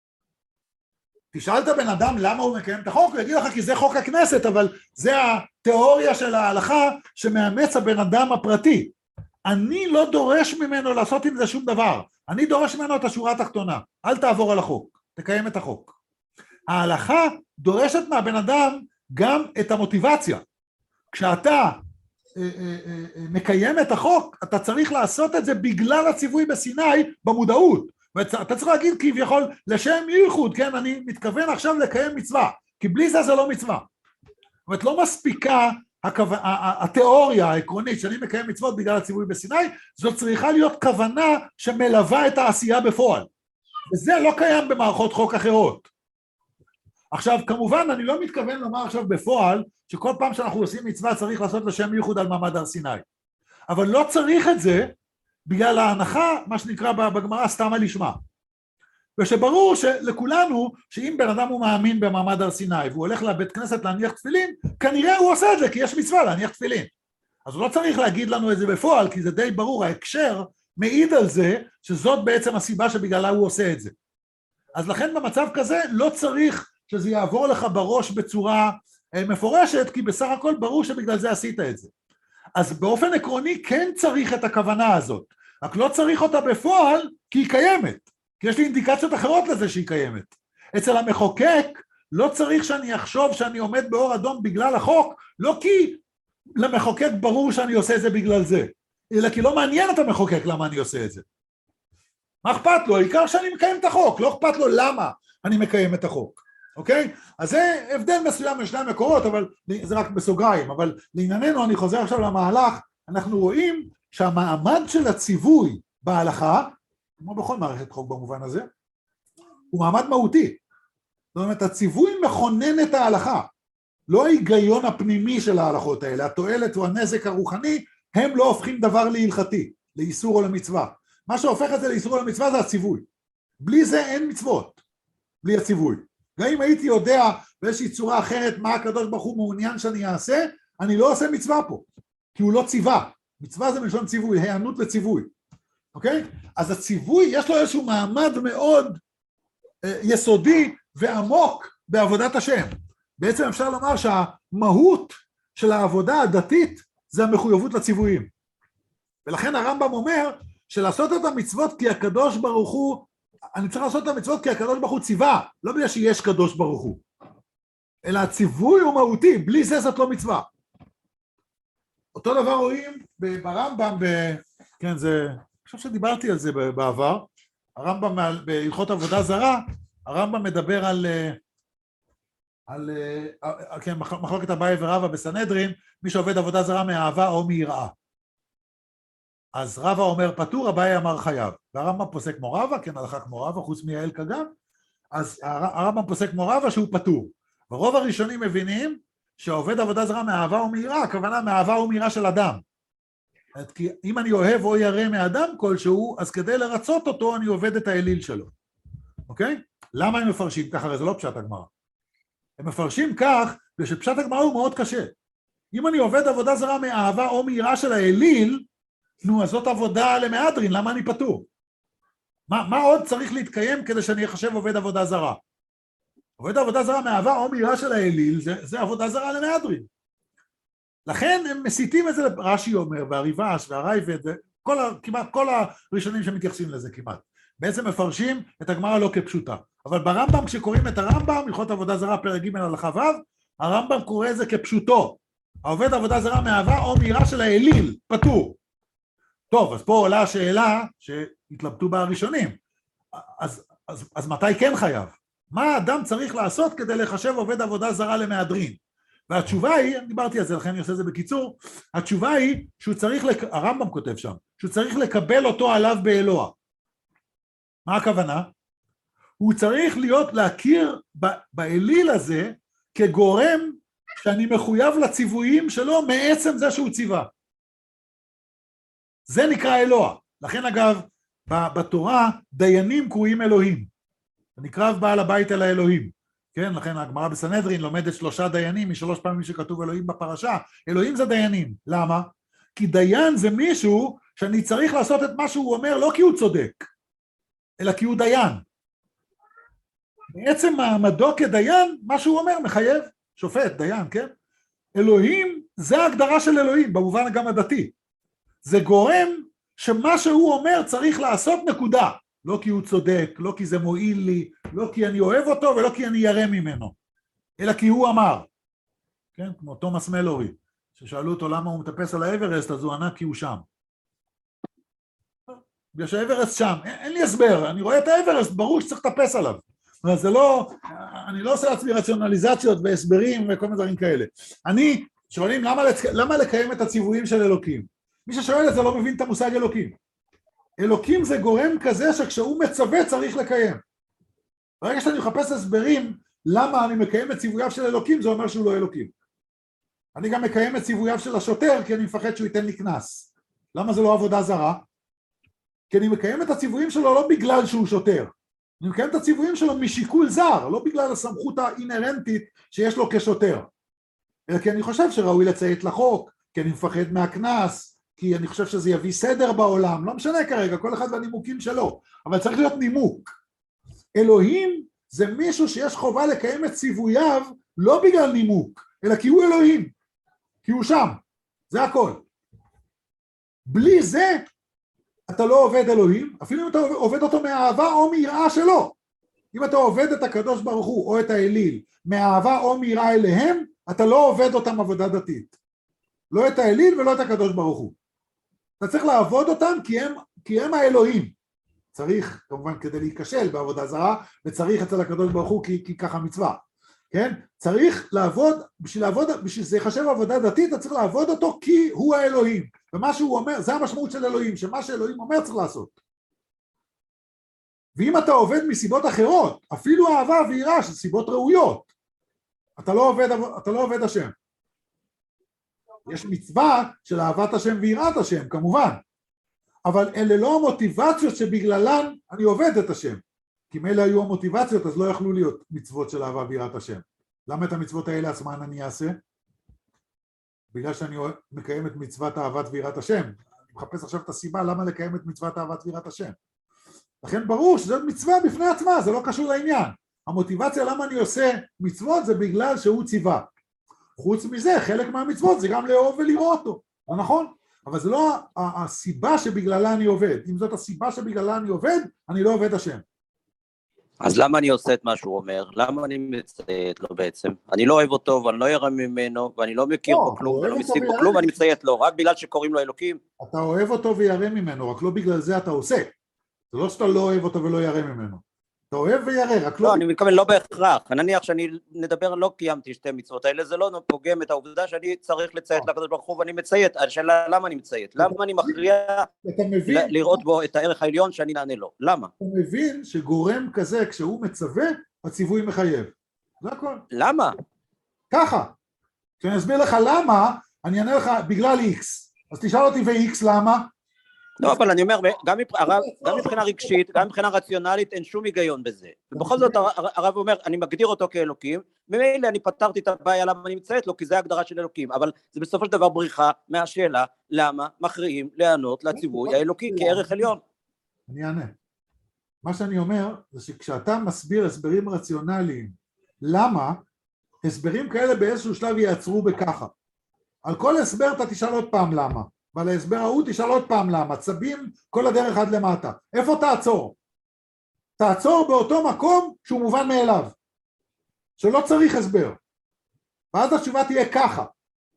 תשאלת בן אדם למה הוא מקיים את החוק, הוא יגיד לך כי זה חוק הכנסת, אבל זה התיאוריה של ההלכה שמאמץ הבן אדם הפרטי. אני לא דורש ממנו לעשות עם זה שום דבר, אני דורש ממנו את השורה התחתונה, אל תעבור על החוק, תקיים את החוק. ההלכה דורשת מהבן אדם גם את המוטיבציה. כשאתה אה, אה, אה, מקיים את החוק, אתה צריך לעשות את זה בגלל הציווי בסיני במודעות. אתה צריך להגיד כביכול לשם ייחוד, כן, אני מתכוון עכשיו לקיים מצווה, כי בלי זה זה לא מצווה. זאת אומרת, לא מספיקה הכו... התיאוריה העקרונית שאני מקיים מצוות בגלל הציווי בסיני, זאת צריכה להיות כוונה שמלווה את העשייה בפועל. וזה לא קיים במערכות חוק אחרות. עכשיו, כמובן, אני לא מתכוון לומר עכשיו בפועל, שכל פעם שאנחנו עושים מצווה צריך לעשות לשם ייחוד על מעמד הר סיני. אבל לא צריך את זה, בגלל ההנחה, מה שנקרא בגמרא, סתמא לשמה. ושברור שלכולנו, שאם בן אדם הוא מאמין במעמד הר סיני, והוא הולך לבית כנסת להניח תפילין, כנראה הוא עושה את זה, כי יש מצווה להניח תפילין. אז הוא לא צריך להגיד לנו את זה בפועל, כי זה די ברור, ההקשר מעיד על זה, שזאת בעצם הסיבה שבגללה הוא עושה את זה. אז לכן במצב כזה, לא צריך שזה יעבור לך בראש בצורה מפורשת, כי בסך הכל ברור שבגלל זה עשית את זה. אז באופן עקרוני כן צריך את הכוונה הזאת, רק לא צריך אותה בפועל כי היא קיימת, כי יש לי אינדיקציות אחרות לזה שהיא קיימת. אצל המחוקק לא צריך שאני אחשוב שאני עומד באור אדום בגלל החוק, לא כי למחוקק ברור שאני עושה את זה בגלל זה, אלא כי לא מעניין את המחוקק למה אני עושה את זה. מה אכפת לו? העיקר שאני מקיים את החוק, לא אכפת לו למה אני מקיים את החוק. אוקיי? אז זה הבדל מסוים משני המקורות, אבל זה רק בסוגריים, אבל לענייננו אני חוזר עכשיו למהלך, אנחנו רואים שהמעמד של הציווי בהלכה, כמו בכל מערכת חוק במובן הזה, הוא מעמד מהותי. זאת אומרת, הציווי מכונן את ההלכה, לא ההיגיון הפנימי של ההלכות האלה, התועלת או הנזק הרוחני, הם לא הופכים דבר להלכתי, לאיסור או למצווה. מה שהופך את זה לאיסור או למצווה זה הציווי. בלי זה אין מצוות, בלי הציווי. גם אם הייתי יודע באיזושהי צורה אחרת מה הקדוש ברוך הוא מעוניין שאני אעשה, אני לא עושה מצווה פה, כי הוא לא ציווה. מצווה זה מלשון ציווי, הענות לציווי. אוקיי? אז הציווי יש לו איזשהו מעמד מאוד אה, יסודי ועמוק בעבודת השם. בעצם אפשר לומר שהמהות של העבודה הדתית זה המחויבות לציוויים. ולכן הרמב"ם אומר שלעשות את המצוות כי הקדוש ברוך הוא, אני צריך לעשות את המצוות כי הקדוש ברוך הוא ציווה, לא בגלל שיש קדוש ברוך הוא, אלא הציווי הוא מהותי, בלי זה זאת לא מצווה. אותו דבר רואים ברמב"ם, ב... כן, זה, אני חושב שדיברתי על זה בעבר, הרמב"ם בהלכות עבודה זרה, הרמב"ם מדבר על, על כן, מחלוקת אביי ורבא בסנהדרין, מי שעובד עבודה זרה מאהבה או מיראה. אז רבא אומר פטור, אביי אמר חייב, והרמב"ם פוסק כמו רבא, כן, הלכה כמו רבא, חוץ מיעל כגם, אז הרמב"ם פוסק כמו רבא שהוא פטור. ורוב הראשונים מבינים שעובד עבודה זרה מאהבה או מיראה, הכוונה מאהבה או מיראה של אדם. כי אם אני אוהב או ירא מאדם כלשהו, אז כדי לרצות אותו אני עובד את האליל שלו. אוקיי? למה הם מפרשים כך? הרי זה לא פשט הגמרא. הם מפרשים כך, ושפשט הגמרא הוא מאוד קשה. אם אני עובד עבודה זרה מאהבה או מיראה של האליל, נו, אז זאת עבודה למהדרין, למה אני פטור? מה, מה עוד צריך להתקיים כדי שאני אחשב עובד עבודה זרה? עובד עבודה זרה מאהבה או מיראה של האליל, זה, זה עבודה זרה למהדרין. לכן הם מסיתים את זה, רש"י אומר, והריב"ש והרייבד, כל, כמעט כל הראשונים שמתייחסים לזה כמעט. בעצם מפרשים את הגמרא לא כפשוטה. אבל ברמב"ם, כשקוראים את הרמב"ם, הלכות עבודה זרה פרק ג' הלכה ו', הרמב"ם קורא את זה כפשוטו. העובד עבודה זרה מאהבה או מיראה של האליל, פטור. טוב, אז פה עולה השאלה שהתלבטו בה הראשונים. אז, אז, אז מתי כן חייב? מה האדם צריך לעשות כדי לחשב עובד עבודה זרה למהדרין? והתשובה היא, אני דיברתי על זה, לכן אני עושה את זה בקיצור, התשובה היא שהוא צריך, לק... הרמב"ם כותב שם, שהוא צריך לקבל אותו עליו באלוה. מה הכוונה? הוא צריך להיות, להכיר ב... באליל הזה כגורם שאני מחויב לציוויים שלו מעצם זה שהוא ציווה. זה נקרא אלוה. לכן אגב, בתורה דיינים קרויים אלוהים. נקרב בעל הבית אל האלוהים. כן, לכן הגמרא בסנהדרין לומדת שלושה דיינים, משלוש פעמים שכתוב אלוהים בפרשה. אלוהים זה דיינים. למה? כי דיין זה מישהו שאני צריך לעשות את מה שהוא אומר, לא כי הוא צודק, אלא כי הוא דיין. בעצם מעמדו כדיין, מה שהוא אומר מחייב, שופט, דיין, כן? אלוהים זה ההגדרה של אלוהים, במובן גם הדתי. זה גורם שמה שהוא אומר צריך לעשות נקודה. לא כי הוא צודק, לא כי זה מועיל לי, לא כי אני אוהב אותו ולא כי אני ירא ממנו, אלא כי הוא אמר. כן, כמו תומאס מלורי, ששאלו אותו למה הוא מטפס על האברסט, אז הוא ענה כי הוא שם. בגלל שהאברסט שם, אין, אין לי הסבר, אני רואה את האברסט, ברור שצריך לטפס עליו. אבל זה לא, אני לא עושה לעצמי רציונליזציות והסברים וכל מיני דברים כאלה. אני, שואלים למה, למה לקיים את הציוויים של אלוקים? מי ששואל את זה לא מבין את המושג אלוקים. אלוקים זה גורם כזה שכשהוא מצווה צריך לקיים. ברגע שאני מחפש הסברים למה אני מקיים את ציווייו של אלוקים, זה אומר שהוא לא אלוקים. אני גם מקיים את ציווייו של השוטר כי אני מפחד שהוא ייתן לי קנס. למה זה לא עבודה זרה? כי אני מקיים את הציוויים שלו לא בגלל שהוא שוטר. אני מקיים את הציוויים שלו משיקול זר, לא בגלל הסמכות האינהרנטית שיש לו כשוטר. אלא כי אני חושב שראוי לציית לחוק, כי אני מפחד מהקנס, כי אני חושב שזה יביא סדר בעולם, לא משנה כרגע, כל אחד והנימוקים שלו, אבל צריך להיות נימוק. אלוהים זה מישהו שיש חובה לקיים את ציווייו, לא בגלל נימוק, אלא כי הוא אלוהים, כי הוא שם, זה הכל. בלי זה, אתה לא עובד אלוהים, אפילו אם אתה עובד אותו מאהבה או מיראה שלו. אם אתה עובד את הקדוש ברוך הוא או את האליל, מאהבה או מיראה אליהם, אתה לא עובד אותם עבודה דתית. לא את האליל ולא את הקדוש ברוך הוא. אתה צריך לעבוד אותם כי הם, כי הם האלוהים. צריך, כמובן, כדי להיכשל בעבודה זרה, וצריך אצל הקדוש ברוך הוא כי, כי ככה מצווה. כן? צריך לעבוד, בשביל לעבוד, בשביל זה יחשב עבודה דתית, אתה צריך לעבוד אותו כי הוא האלוהים. ומה שהוא אומר, זה המשמעות של אלוהים, שמה שאלוהים אומר צריך לעשות. ואם אתה עובד מסיבות אחרות, אפילו אהבה ויראה של סיבות ראויות, אתה לא עובד, אתה לא עובד השם. יש מצווה של אהבת השם ויראת השם, כמובן, אבל אלה לא המוטיבציות שבגללן אני עובד את השם, כי אם אלה היו המוטיבציות אז לא יכלו להיות מצוות של אהבה ויראת השם. למה את המצוות האלה עצמן אני אעשה? בגלל שאני מקיים את מצוות אהבת ויראת השם. אני מחפש עכשיו את הסיבה למה לקיים את מצוות אהבת ויראת השם. לכן ברור שזאת מצווה בפני עצמה, זה לא קשור לעניין. המוטיבציה למה אני עושה מצוות זה בגלל שהוא ציווה. חוץ מזה, חלק מהמצוות זה גם לאהוב ולראות אותו, לא נכון? אבל זה לא הסיבה שבגללה אני עובד. אם זאת הסיבה שבגללה אני עובד, אני לא עובד השם. אז למה אני עושה את מה שהוא אומר? למה אני מציית לו בעצם? אני לא אוהב אותו ואני לא ירא ממנו, ואני לא מכיר בו כלום, ואני לא מציג בו כלום, ואני מציית לו, רק בגלל שקוראים לו אלוקים. אתה אוהב אותו וירא ממנו, רק לא בגלל זה אתה עושה. זה לא שאתה לא אוהב אותו ולא ירא ממנו. אתה אוהב וירא, רק לא... לא, אני מתכוון לא בהכרח. נניח שאני נדבר, לא קיימתי שתי מצוות האלה, זה לא פוגם את העובדה שאני צריך לציית לקדוש ברוך הוא, ואני מציית. השאלה, למה אני מציית? למה אני מכריע לראות בו את הערך העליון שאני נענה לו? למה? אתה מבין שגורם כזה, כשהוא מצווה, הציווי מחייב. זה הכל. למה? ככה. כשאני אסביר לך למה, אני אענה לך בגלל X. אז תשאל אותי ו-X למה? לא, אבל אני אומר, גם מבחינה רגשית, גם מבחינה רציונלית, אין שום היגיון בזה. ובכל זאת הרב אומר, אני מגדיר אותו כאלוקים, ממילא אני פתרתי את הבעיה למה אני מציית לו, כי זה ההגדרה של אלוקים, אבל זה בסופו של דבר בריחה מהשאלה, למה מכריעים להיענות לציווי האלוקי כערך עליון. אני אענה. מה שאני אומר, זה שכשאתה מסביר הסברים רציונליים, למה, הסברים כאלה באיזשהו שלב יעצרו בככה. על כל הסבר אתה תשאל עוד פעם למה. ועל ההסבר ההוא תשאל עוד פעם למה, צבים כל הדרך עד למטה. איפה תעצור? תעצור באותו מקום שהוא מובן מאליו, שלא צריך הסבר. ואז התשובה תהיה ככה.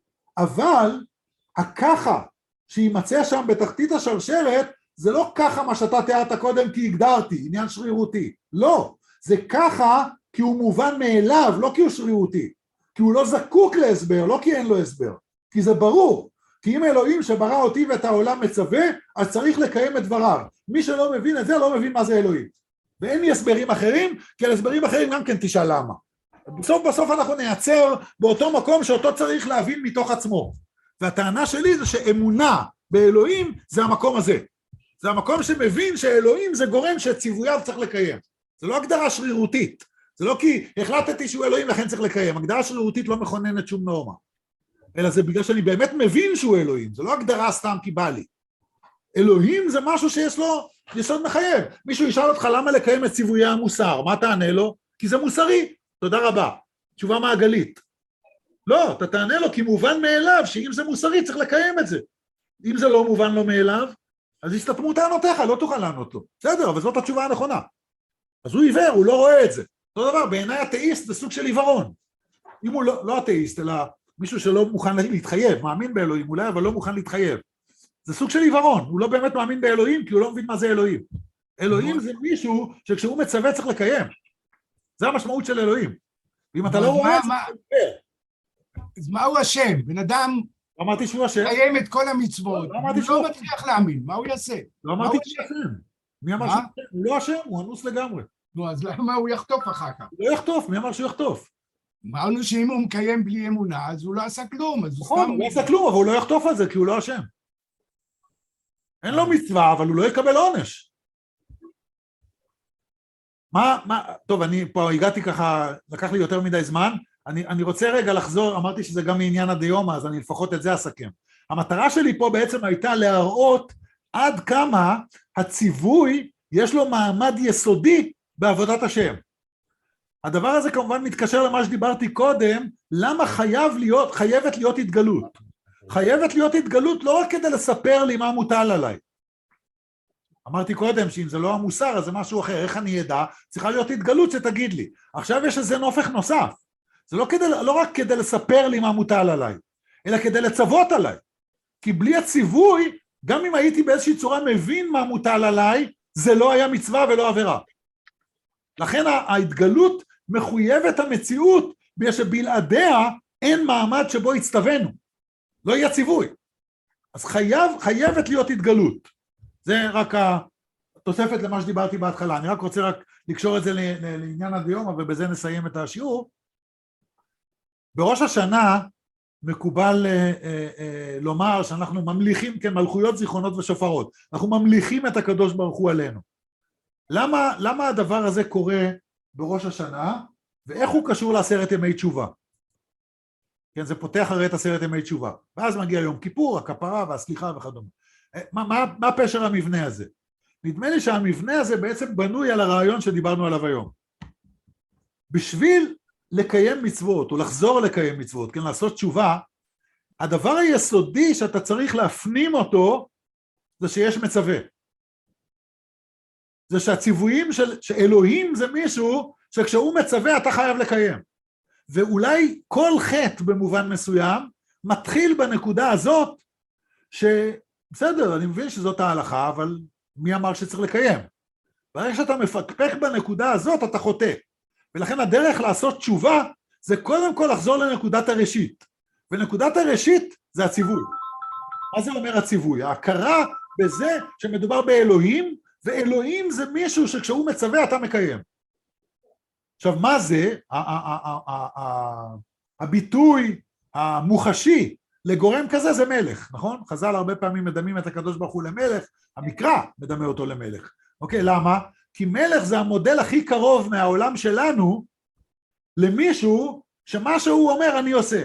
אבל הככה שימצא שם בתחתית השרשרת, זה לא ככה מה שאתה תיארת קודם כי הגדרתי, עניין שרירותי. לא, זה ככה כי הוא מובן מאליו, לא כי הוא שרירותי. כי הוא לא זקוק להסבר, לא כי אין לו הסבר. כי זה ברור. כי אם אלוהים שברא אותי ואת העולם מצווה, אז צריך לקיים את דבריו. מי שלא מבין את זה, לא מבין מה זה אלוהים. ואין לי הסברים אחרים, כי על הסברים אחרים גם כן תשאל למה. בסוף בסוף אנחנו נייצר באותו מקום שאותו צריך להבין מתוך עצמו. והטענה שלי זה שאמונה באלוהים זה המקום הזה. זה המקום שמבין שאלוהים זה גורם שציווייו צריך לקיים. זה לא הגדרה שרירותית. זה לא כי החלטתי שהוא אלוהים לכן צריך לקיים. הגדרה שרירותית לא מכוננת שום נורמה. אלא זה בגלל שאני באמת מבין שהוא אלוהים, זה לא הגדרה סתם כי בא לי. אלוהים זה משהו שיש לו יסוד מחייב. מישהו ישאל אותך למה לקיים את ציווי המוסר, מה תענה לו? כי זה מוסרי, תודה רבה. תשובה מעגלית. לא, אתה תענה לו כי מובן מאליו שאם זה מוסרי צריך לקיים את זה. אם זה לא מובן לו מאליו, אז יסתתמו טענותיך, לא תוכל לענות לו. בסדר, אבל זאת התשובה הנכונה. אז הוא עיוור, הוא לא רואה את זה. אותו דבר, בעיניי אתאיסט זה סוג של עיוורון. אם הוא לא, לא אתאיסט, אלא מישהו שלא מוכן להתחייב, מאמין באלוהים אולי, אבל לא מוכן להתחייב. זה סוג של עיוורון, הוא לא באמת מאמין באלוהים, כי הוא לא מבין מה זה אלוהים. אלוהים זה מישהו שכשהוא מצווה צריך לקיים. זה המשמעות של אלוהים. ואם אתה לא רואה את זה, אז מהו השם? בן אדם אמרתי שהוא השם. קיים את כל המצוות, הוא לא מצליח להאמין, מה הוא יעשה? לא אמרתי שהוא השם. מי אמר שהוא השם? הוא לא השם, הוא אנוס לגמרי. נו, אז למה הוא יחטוף אחר כך? הוא לא יחטוף, מי אמר שהוא יחטוף? אמרנו שאם הוא מקיים בלי אמונה, אז הוא לא עשה כלום. נכון, הוא לא עשה כלום, אבל הוא לא יחטוף על זה, כי הוא לא השם. אין לו מצווה, אבל הוא לא יקבל עונש. מה, מה, טוב, אני פה הגעתי ככה, לקח לי יותר מדי זמן, אני, אני רוצה רגע לחזור, אמרתי שזה גם מעניין עד היום, אז אני לפחות את זה אסכם. המטרה שלי פה בעצם הייתה להראות עד כמה הציווי יש לו מעמד יסודי בעבודת השם. הדבר הזה כמובן מתקשר למה שדיברתי קודם, למה חייב להיות, חייבת להיות התגלות. חייבת להיות התגלות לא רק כדי לספר לי מה מוטל עליי. אמרתי קודם שאם זה לא המוסר, אז זה משהו אחר, איך אני ידע? צריכה להיות התגלות שתגיד לי. עכשיו יש איזה נופך נוסף. זה לא, כדי, לא רק כדי לספר לי מה מוטל עליי, אלא כדי לצוות עליי. כי בלי הציווי, גם אם הייתי באיזושהי צורה מבין מה מוטל עליי, זה לא היה מצווה ולא עבירה. לכן ההתגלות מחויבת המציאות, בגלל שבלעדיה אין מעמד שבו הצטווינו. לא יהיה ציווי. אז חייב, חייבת להיות התגלות. זה רק תוספת למה שדיברתי בהתחלה, אני רק רוצה רק לקשור את זה לעניין עד היום, אבל בזה נסיים את השיעור. בראש השנה מקובל אה, אה, אה, לומר שאנחנו ממליכים כמלכויות, זיכרונות ושופרות, אנחנו ממליכים את הקדוש ברוך הוא עלינו. למה, למה הדבר הזה קורה בראש השנה, ואיך הוא קשור לעשרת ימי תשובה? כן, זה פותח הרי את עשרת ימי תשובה, ואז מגיע יום כיפור, הכפרה והסליחה וכדומה. מה, מה, מה פשר המבנה הזה? נדמה לי שהמבנה הזה בעצם בנוי על הרעיון שדיברנו עליו היום. בשביל לקיים מצוות, או לחזור לקיים מצוות, כן, לעשות תשובה, הדבר היסודי שאתה צריך להפנים אותו, זה שיש מצווה. זה שהציוויים של, שאלוהים זה מישהו, שכשהוא מצווה אתה חייב לקיים. ואולי כל חטא במובן מסוים, מתחיל בנקודה הזאת, שבסדר, אני מבין שזאת ההלכה, אבל מי אמר שצריך לקיים? ברגע שאתה מפקפק בנקודה הזאת, אתה חוטא. ולכן הדרך לעשות תשובה, זה קודם כל לחזור לנקודת הראשית. ונקודת הראשית זה הציווי. מה זה אומר הציווי? ההכרה בזה שמדובר באלוהים, ואלוהים זה מישהו שכשהוא מצווה אתה מקיים. עכשיו, מה זה? הביטוי המוחשי לגורם כזה זה מלך, נכון? חז"ל הרבה פעמים מדמים את הקדוש ברוך הוא למלך, המקרא מדמה אותו למלך. אוקיי, למה? כי מלך זה המודל הכי קרוב מהעולם שלנו למישהו שמה שהוא אומר אני עושה.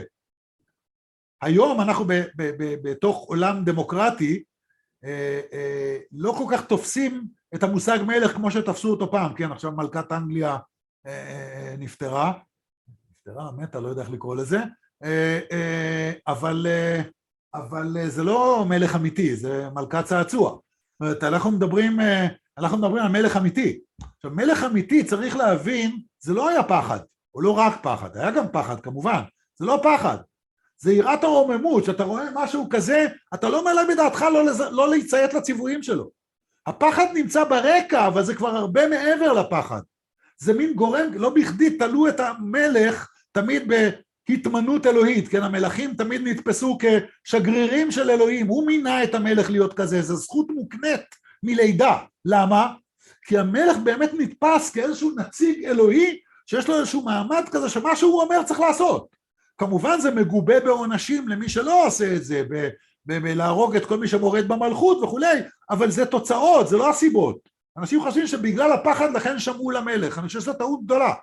היום אנחנו ב- ב- ב- בתוך עולם דמוקרטי אה, אה, לא כל כך תופסים את המושג מלך כמו שתפסו אותו פעם, כן, עכשיו מלכת אנגליה אה, נפטרה, נפטרה, מתה, לא יודע איך לקרוא לזה, אה, אה, אבל, אה, אבל זה לא מלך אמיתי, זה מלכת צעצוע. זאת אומרת, אנחנו מדברים, אנחנו מדברים על מלך אמיתי. עכשיו, מלך אמיתי צריך להבין, זה לא היה פחד, או לא רק פחד, היה גם פחד כמובן, זה לא פחד, זה יראת הרוממות, שאתה רואה משהו כזה, אתה לא מעלה בדעתך לא, לז... לא להציית לציוויים שלו. הפחד נמצא ברקע, אבל זה כבר הרבה מעבר לפחד. זה מין גורם, לא בכדי תלו את המלך תמיד בהתמנות אלוהית, כן, המלכים תמיד נתפסו כשגרירים של אלוהים, הוא מינה את המלך להיות כזה, זו זכות מוקנית מלידה. למה? כי המלך באמת נתפס כאיזשהו נציג אלוהי, שיש לו איזשהו מעמד כזה שמה שהוא אומר צריך לעשות. כמובן זה מגובה בעונשים למי שלא עושה את זה, בלהרוג את כל מי שמורד במלכות וכולי, אבל זה תוצאות, זה לא הסיבות. אנשים חושבים שבגלל הפחד לכן שמעו למלך, אני חושב שזו טעות גדולה.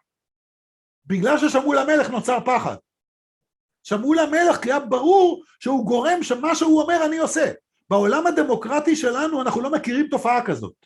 בגלל ששמעו למלך נוצר פחד. שמעו למלך כי היה ברור שהוא גורם שמה שהוא אומר אני עושה. בעולם הדמוקרטי שלנו אנחנו לא מכירים תופעה כזאת.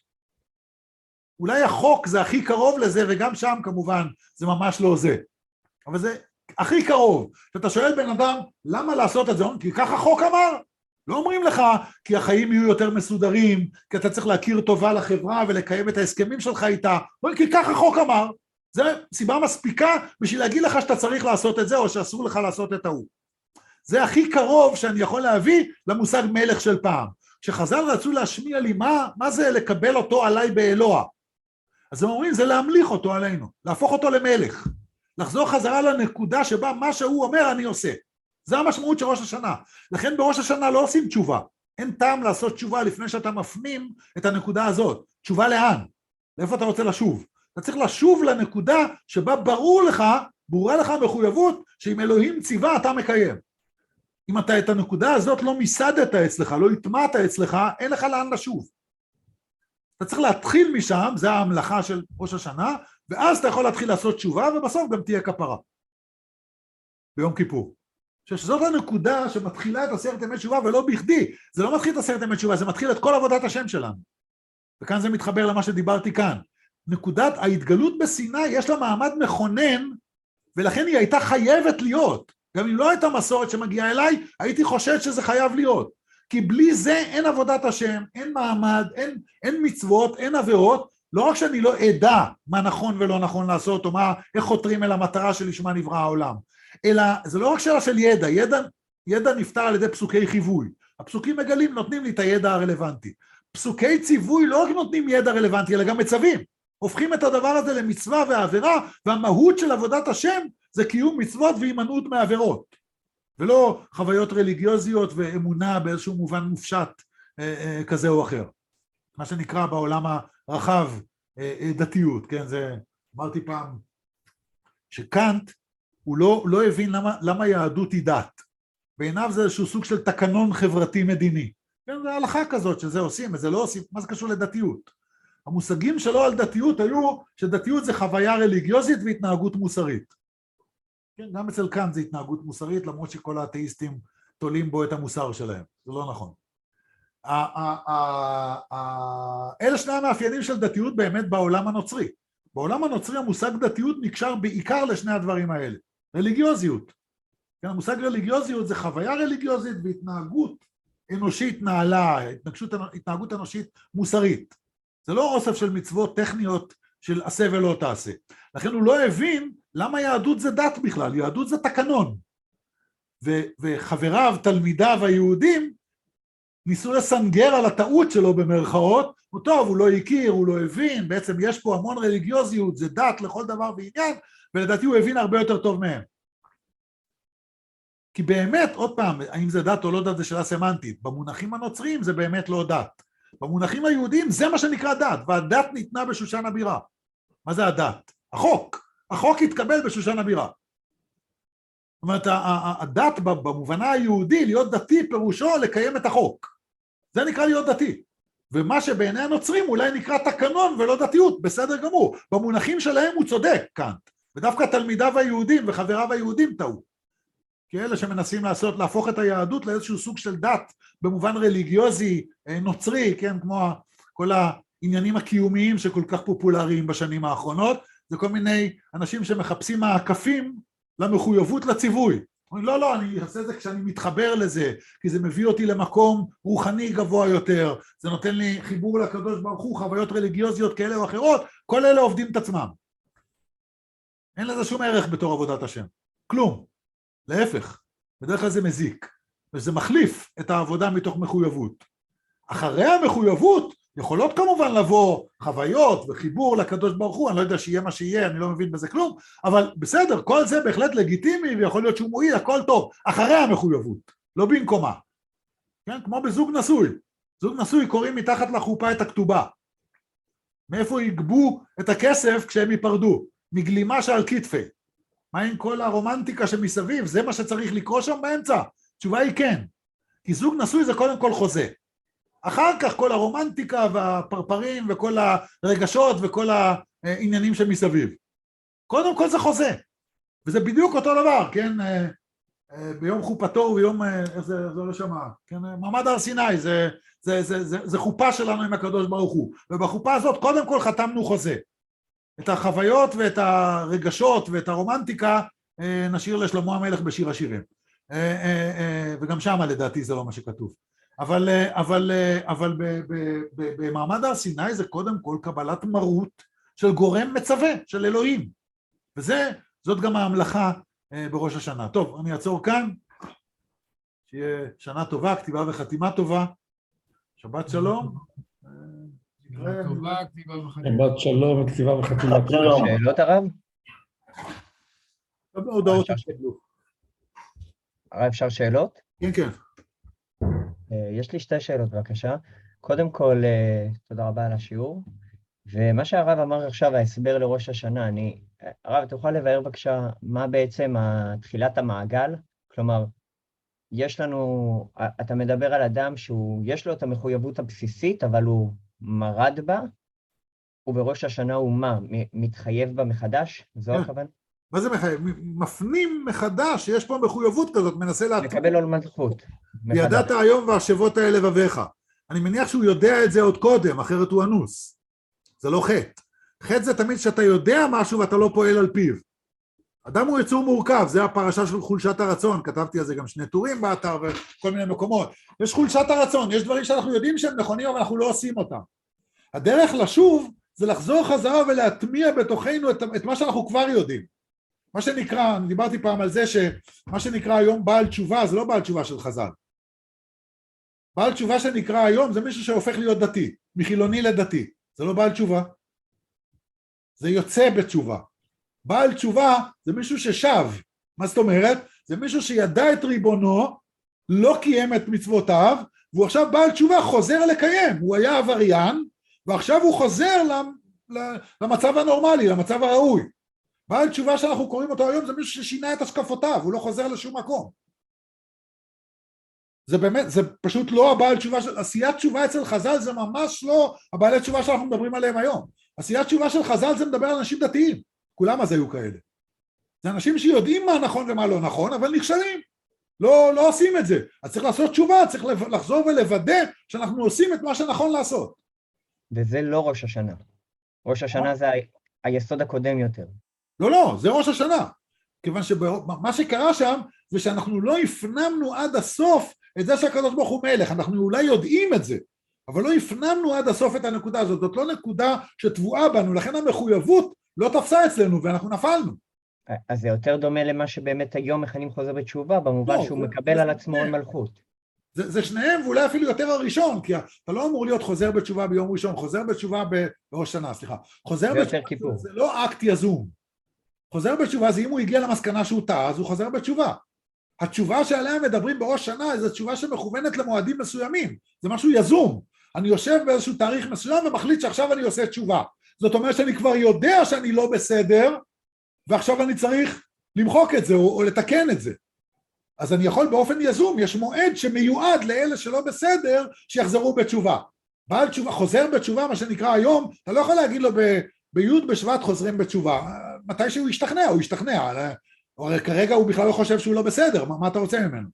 אולי החוק זה הכי קרוב לזה, וגם שם כמובן זה ממש לא זה. אבל זה הכי קרוב. כשאתה שואל בן אדם, למה לעשות את זה? כי ככה החוק אמר. לא אומרים לך כי החיים יהיו יותר מסודרים, כי אתה צריך להכיר טובה לחברה ולקיים את ההסכמים שלך איתה. כי ככה החוק אמר. זה סיבה מספיקה בשביל להגיד לך שאתה צריך לעשות את זה, או שאסור לך לעשות את ההוא. זה הכי קרוב שאני יכול להביא למושג מלך של פעם. כשחז"ל רצו להשמיע לי מה, מה זה לקבל אותו עליי באלוה. אז הם אומרים, זה להמליך אותו עלינו, להפוך אותו למלך. לחזור חזרה לנקודה שבה מה שהוא אומר אני עושה. זה המשמעות של ראש השנה. לכן בראש השנה לא עושים תשובה. אין טעם לעשות תשובה לפני שאתה מפנים את הנקודה הזאת. תשובה לאן? לאיפה אתה רוצה לשוב? אתה צריך לשוב לנקודה שבה ברור לך, ברורה לך המחויבות, שאם אלוהים ציווה אתה מקיים. אם אתה את הנקודה הזאת לא מיסדת אצלך, לא התמעת אצלך, אין לך לאן לשוב. אתה צריך להתחיל משם, זה ההמלכה של ראש השנה, ואז אתה יכול להתחיל לעשות תשובה, ובסוף גם תהיה כפרה. ביום כיפור. שזאת הנקודה שמתחילה את עשרת ימי תשובה, ולא בכדי. זה לא מתחיל את עשרת ימי תשובה, זה מתחיל את כל עבודת השם שלנו. וכאן זה מתחבר למה שדיברתי כאן. נקודת ההתגלות בסיני יש לה מעמד מכונן, ולכן היא הייתה חייבת להיות. גם אם לא הייתה מסורת שמגיעה אליי, הייתי חושד שזה חייב להיות. כי בלי זה אין עבודת השם, אין מעמד, אין, אין מצוות, אין עבירות, לא רק שאני לא אדע מה נכון ולא נכון לעשות, או מה, איך חותרים אל המטרה שלשמה נברא העולם, אלא זה לא רק שאלה של ידע, ידע, ידע נפתר על ידי פסוקי חיווי. הפסוקים מגלים, נותנים לי את הידע הרלוונטי. פסוקי ציווי לא רק נותנים ידע רלוונטי, אלא גם מצווים. הופכים את הדבר הזה למצווה והעבירה, והמהות של עבודת השם זה קיום מצוות והימנעות מעבירות. ולא חוויות רליגיוזיות ואמונה באיזשהו מובן מופשט אה, אה, כזה או אחר. מה שנקרא בעולם רחב דתיות, כן, זה, אמרתי פעם, שקאנט, הוא לא, לא הבין למה, למה יהדות היא דת. בעיניו זה איזשהו סוג של תקנון חברתי מדיני. כן, זה הלכה כזאת, שזה עושים, זה לא עושים, מה זה קשור לדתיות? המושגים שלו על דתיות היו שדתיות זה חוויה רליגיוזית והתנהגות מוסרית. כן, גם אצל קאנט זה התנהגות מוסרית, למרות שכל האתאיסטים תולים בו את המוסר שלהם. זה לא נכון. אלה שני המאפיינים של דתיות באמת בעולם הנוצרי. בעולם הנוצרי המושג דתיות נקשר בעיקר לשני הדברים האלה. רליגיוזיות. כן, המושג רליגיוזיות זה חוויה רליגיוזית והתנהגות אנושית נעלה, התנהגות, התנהגות אנושית מוסרית. זה לא אוסף של מצוות טכניות של עשה ולא תעשה. לכן הוא לא הבין למה יהדות זה דת בכלל, יהדות זה תקנון. ו- וחבריו, תלמידיו היהודים, ניסו לסנגר על הטעות שלו במרכאות, הוא טוב, הוא לא הכיר, הוא לא הבין, בעצם יש פה המון רליגיוזיות, זה דת לכל דבר ועניין, ולדעתי הוא הבין הרבה יותר טוב מהם. כי באמת, עוד פעם, האם זה דת או לא דת זה שאלה סמנטית, במונחים הנוצריים זה באמת לא דת. במונחים היהודיים זה מה שנקרא דת, והדת ניתנה בשושן הבירה. מה זה הדת? החוק. החוק התקבל בשושן הבירה. זאת אומרת, הדת במובנה היהודי, להיות דתי פירושו לקיים את החוק. זה נקרא להיות דתי. ומה שבעיני הנוצרים אולי נקרא תקנון ולא דתיות, בסדר גמור. במונחים שלהם הוא צודק כאן. ודווקא תלמידיו היהודים וחבריו היהודים טעו. כי אלה שמנסים לעשות, להפוך את היהדות לאיזשהו סוג של דת, במובן רליגיוזי, נוצרי, כן, כמו כל העניינים הקיומיים שכל כך פופולריים בשנים האחרונות, זה כל מיני אנשים שמחפשים מעקפים למחויבות לציווי. אומרים, לא, לא, אני אעשה את זה כשאני מתחבר לזה, כי זה מביא אותי למקום רוחני גבוה יותר, זה נותן לי חיבור לקדוש ברוך הוא, חוויות רליגיוזיות כאלה או אחרות, כל אלה עובדים את עצמם. אין לזה שום ערך בתור עבודת השם. כלום. להפך, בדרך כלל זה מזיק, וזה מחליף את העבודה מתוך מחויבות. אחרי המחויבות יכולות כמובן לבוא חוויות וחיבור לקדוש ברוך הוא, אני לא יודע שיהיה מה שיהיה, אני לא מבין בזה כלום, אבל בסדר, כל זה בהחלט לגיטימי ויכול להיות שהוא מועיל, הכל טוב, אחרי המחויבות, לא במקומה. כן? כמו בזוג נשוי, זוג נשוי קוראים מתחת לחופה את הכתובה. מאיפה יגבו את הכסף כשהם ייפרדו? מגלימה שעל כתפי. מה עם כל הרומנטיקה שמסביב? זה מה שצריך לקרוא שם באמצע? התשובה היא כן. כי זוג נשוי זה קודם כל חוזה. אחר כך כל הרומנטיקה והפרפרים וכל הרגשות וכל העניינים שמסביב. קודם כל זה חוזה. וזה בדיוק אותו דבר, כן? ביום חופתו וביום, איך זה, זה לא שמע, כן? מעמד הר סיני, זה, זה, זה, זה, זה חופה שלנו עם הקדוש ברוך הוא. ובחופה הזאת קודם כל חתמנו חוזה. את החוויות ואת הרגשות ואת הרומנטיקה נשאיר לשלמה המלך בשיר השירים. וגם שם לדעתי זה לא מה שכתוב. אבל, אבל, אבל במעמד הר סיני זה קודם כל קבלת מרות של גורם מצווה, של אלוהים. וזה, זאת גם ההמלכה בראש השנה. טוב, אני אעצור כאן. שיהיה שנה טובה, כתיבה וחתימה טובה. שבת שלום. שבת שלום, כתיבה וחתימה טובה. שאלות הרב? הודעות שתקבלו. הרב, אפשר שאלות? כן, כן. יש לי שתי שאלות, בבקשה. קודם כל, תודה רבה על השיעור. ומה שהרב אמר עכשיו, ההסבר לראש השנה, אני... הרב, תוכל לבאר בבקשה מה בעצם תחילת המעגל? כלומר, יש לנו... אתה מדבר על אדם שיש לו את המחויבות הבסיסית, אבל הוא מרד בה, ובראש השנה הוא מה? מתחייב בה מחדש? זו הכוונה? מה זה מחייב? מפנים מחדש, יש פה מחויבות כזאת, מנסה להתחיל. לקבל עול מלכות. ידעת היום והשבות האלה לבביך. אני מניח שהוא יודע את זה עוד קודם, אחרת הוא אנוס. זה לא חטא. חטא זה תמיד שאתה יודע משהו ואתה לא פועל על פיו. אדם הוא יצור מורכב, זה הפרשה של חולשת הרצון, כתבתי על זה גם שני טורים באתר וכל מיני מקומות. יש חולשת הרצון, יש דברים שאנחנו יודעים שהם נכונים אבל אנחנו לא עושים אותם. הדרך לשוב זה לחזור חזרה ולהטמיע בתוכנו את, את מה שאנחנו כבר יודעים. מה שנקרא, אני דיברתי פעם על זה שמה שנקרא היום בעל תשובה זה לא בעל תשובה של חז"ל. בעל תשובה שנקרא היום זה מישהו שהופך להיות דתי, מחילוני לדתי. זה לא בעל תשובה. זה יוצא בתשובה. בעל תשובה זה מישהו ששב. מה זאת אומרת? זה מישהו שידע את ריבונו, לא קיים את מצוותיו, והוא עכשיו בעל תשובה חוזר לקיים. הוא היה עבריין, ועכשיו הוא חוזר למצב הנורמלי, למצב הראוי. בעל תשובה שאנחנו קוראים אותו היום זה מישהו ששינה את השקפותיו, הוא לא חוזר לשום מקום. זה באמת, זה פשוט לא הבעל תשובה, עשיית תשובה אצל חז"ל זה ממש לא הבעלי תשובה שאנחנו מדברים עליהם היום. עשיית תשובה של חז"ל זה מדבר על אנשים דתיים, כולם אז היו כאלה. זה אנשים שיודעים מה נכון ומה לא נכון, אבל נכשלים, לא, לא עושים את זה. אז צריך לעשות תשובה, צריך לחזור ולוודא שאנחנו עושים את מה שנכון לעשות. וזה לא ראש השנה. ראש השנה זה ה- היסוד הקודם יותר. לא, לא, זה ראש השנה. כיוון שמה שקרה שם זה שאנחנו לא הפנמנו עד הסוף את זה שהקדוש ברוך הוא מלך, אנחנו אולי יודעים את זה, אבל לא הפנמנו עד הסוף את הנקודה הזאת, זאת לא נקודה שטבועה בנו, לכן המחויבות לא תפסה אצלנו ואנחנו נפלנו. אז זה יותר דומה למה שבאמת היום מכנים חוזר בתשובה, במובן לא, שהוא זה- מקבל זה- על עצמו עול מלכות. זה, זה שניהם, ואולי אפילו יותר הראשון, כי אתה לא אמור להיות חוזר בתשובה ביום ראשון, חוזר בתשובה ב- בראש שנה, סליחה. חוזר זה יותר בתשובה כיפור. זה, זה לא אקט יזום. חוזר בתשובה זה אם הוא הגיע למסקנה שהוא טעה, אז הוא חוזר בתשובה. התשובה שעליה מדברים בראש שנה, זו תשובה שמכוונת למועדים מסוימים, זה משהו יזום. אני יושב באיזשהו תאריך מסוים ומחליט שעכשיו אני עושה תשובה. זאת אומרת שאני כבר יודע שאני לא בסדר, ועכשיו אני צריך למחוק את זה או, או לתקן את זה. אז אני יכול באופן יזום, יש מועד שמיועד לאלה שלא בסדר, שיחזרו בתשובה. בעל תשובה, חוזר בתשובה, מה שנקרא היום, אתה לא יכול להגיד לו ב, בי' בשבט חוזרים בתשובה, מתי שהוא ישתכנע, הוא ישתכנע, הרי כרגע הוא בכלל לא חושב שהוא לא בסדר, מה, מה אתה רוצה ממנו?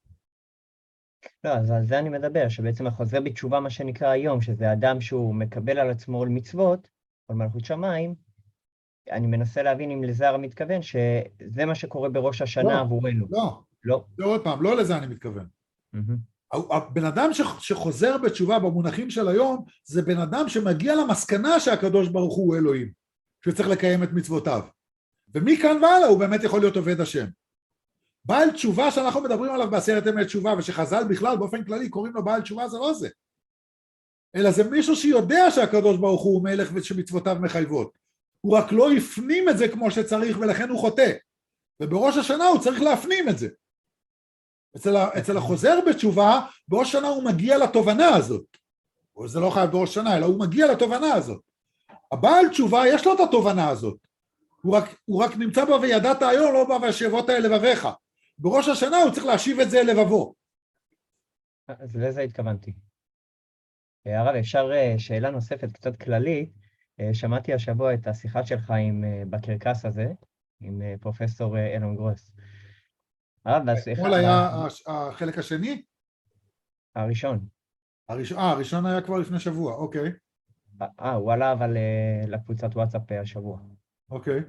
לא, אז על זה אני מדבר, שבעצם החוזר בתשובה, מה שנקרא היום, שזה אדם שהוא מקבל על עצמו עול מצוות, עול מלכות שמיים, אני מנסה להבין אם לזה הרב מתכוון, שזה מה שקורה בראש השנה לא, עבורנו. לא, לא. זה עוד פעם, לא לזה אני מתכוון. מהמם. הבן אדם שחוזר בתשובה במונחים של היום, זה בן אדם שמגיע למסקנה שהקדוש ברוך הוא אלוהים, שצריך לקיים את מצוותיו. ומכאן והלאה הוא באמת יכול להיות עובד השם. בעל תשובה שאנחנו מדברים עליו בעשרת ימי תשובה, ושחז"ל בכלל באופן כללי קוראים לו בעל תשובה, זה לא זה. אלא זה מישהו שיודע שהקדוש ברוך הוא מלך ושמצוותיו מחייבות. הוא רק לא הפנים את זה כמו שצריך ולכן הוא חוטא. ובראש השנה הוא צריך להפנים את זה. אצל, אצל החוזר בתשובה, בראש שנה הוא מגיע לתובנה הזאת. או זה לא חייב בראש שנה, אלא הוא מגיע לתובנה הזאת. הבעל תשובה יש לו את התובנה הזאת. הוא רק, הוא רק נמצא בה וידעת היום, לא בה והשבות האלה לבביך. בראש השנה הוא צריך להשיב את זה לבבו. אז לזה התכוונתי. הרב, אפשר שאלה נוספת קצת כללית. שמעתי השבוע את השיחה שלך עם, בקרקס הזה, עם פרופסור אילון גרוס. הרב, והשיחה... אתמול היה החלק השני? הראשון. הראשון, אה, הראשון היה כבר לפני שבוע, אוקיי. אה, הוא עלה אבל לקבוצת וואטסאפ השבוע. אוקיי.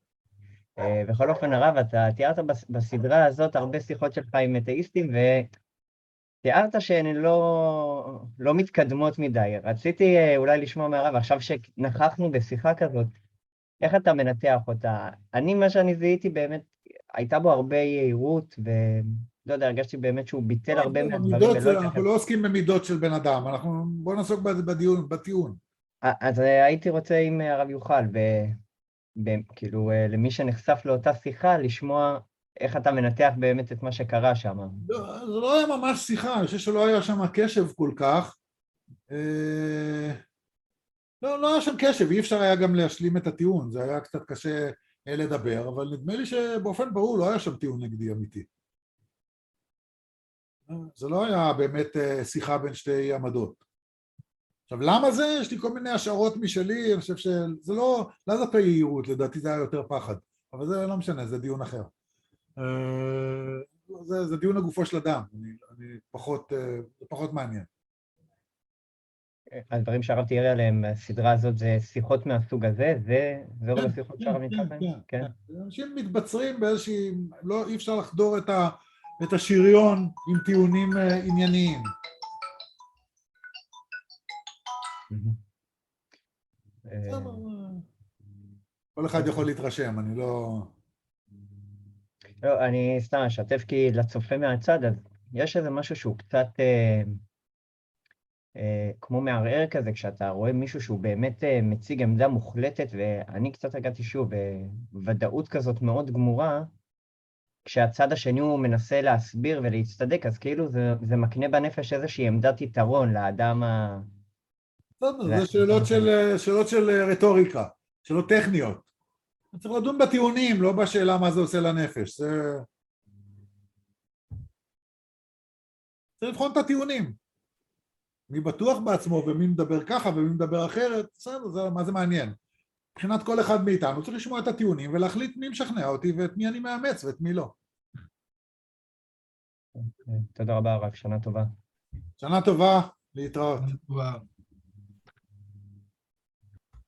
בכל אופן, הרב, אתה תיארת בסדרה הזאת הרבה שיחות שלך עם אתאיסטים, ותיארת שהן לא, לא מתקדמות מדי. רציתי אולי לשמוע מהרב, עכשיו שנכחנו בשיחה כזאת, איך אתה מנתח אותה? אני, מה שאני זיהיתי באמת, הייתה בו הרבה יהירות, ולא יודע, הרגשתי באמת שהוא ביטל הרבה מהדברים. אנחנו לא עוסקים במידות של בן אדם, אנחנו בואו נעסוק בדיון, בטיעון. אז הייתי רוצה, אם הרב יוכל, כאילו, למי שנחשף לאותה שיחה, לשמוע איך אתה מנתח באמת את מה שקרה שם. לא, זה לא היה ממש שיחה, אני חושב שלא היה שם קשב כל כך. לא, לא היה שם קשב, אי אפשר היה גם להשלים את הטיעון, זה היה קצת קשה לדבר, אבל נדמה לי שבאופן ברור לא היה שם טיעון נגדי אמיתי. זה לא היה באמת שיחה בין שתי עמדות. עכשיו, למה זה? יש לי כל מיני השערות משלי, אני חושב שזה לא, לא זאת היהירות, לדעתי זה היה יותר פחד, אבל זה לא משנה, זה דיון אחר. זה, זה דיון לגופו של אדם, אני, אני פחות, זה פחות מעניין. הדברים שהרב תיאר עליהם, הסדרה הזאת זה שיחות מהסוג הזה, זה, זה רוב השיחות שהרב נתקע בהם? כן, כן. אנשים מתבצרים באיזושהי, לא, אי אפשר לחדור את, ה, את השריון עם טיעונים ענייניים. כל אחד יכול להתרשם, אני לא... לא, אני סתם אשתף כי לצופה מהצד, אז יש איזה משהו שהוא קצת אה, אה, כמו מערער כזה, כשאתה רואה מישהו שהוא באמת אה, מציג עמדה מוחלטת, ואני קצת הגעתי שוב בוודאות כזאת מאוד גמורה, כשהצד השני הוא מנסה להסביר ולהצטדק, אז כאילו זה, זה מקנה בנפש איזושהי עמדת יתרון לאדם ה... זה שאלות של, שאלות של רטוריקה, שאלות טכניות. צריך לדון בטיעונים, לא בשאלה מה זה עושה לנפש. זה... צריך לבחון את הטיעונים. מי בטוח בעצמו ומי מדבר ככה ומי מדבר אחרת, בסדר, זה, מה זה מעניין? מבחינת כל אחד מאיתנו צריך לשמוע את הטיעונים ולהחליט מי משכנע אותי ואת מי אני מאמץ ואת מי לא. תודה רבה הרב, שנה טובה. שנה טובה, להתראות. וואו.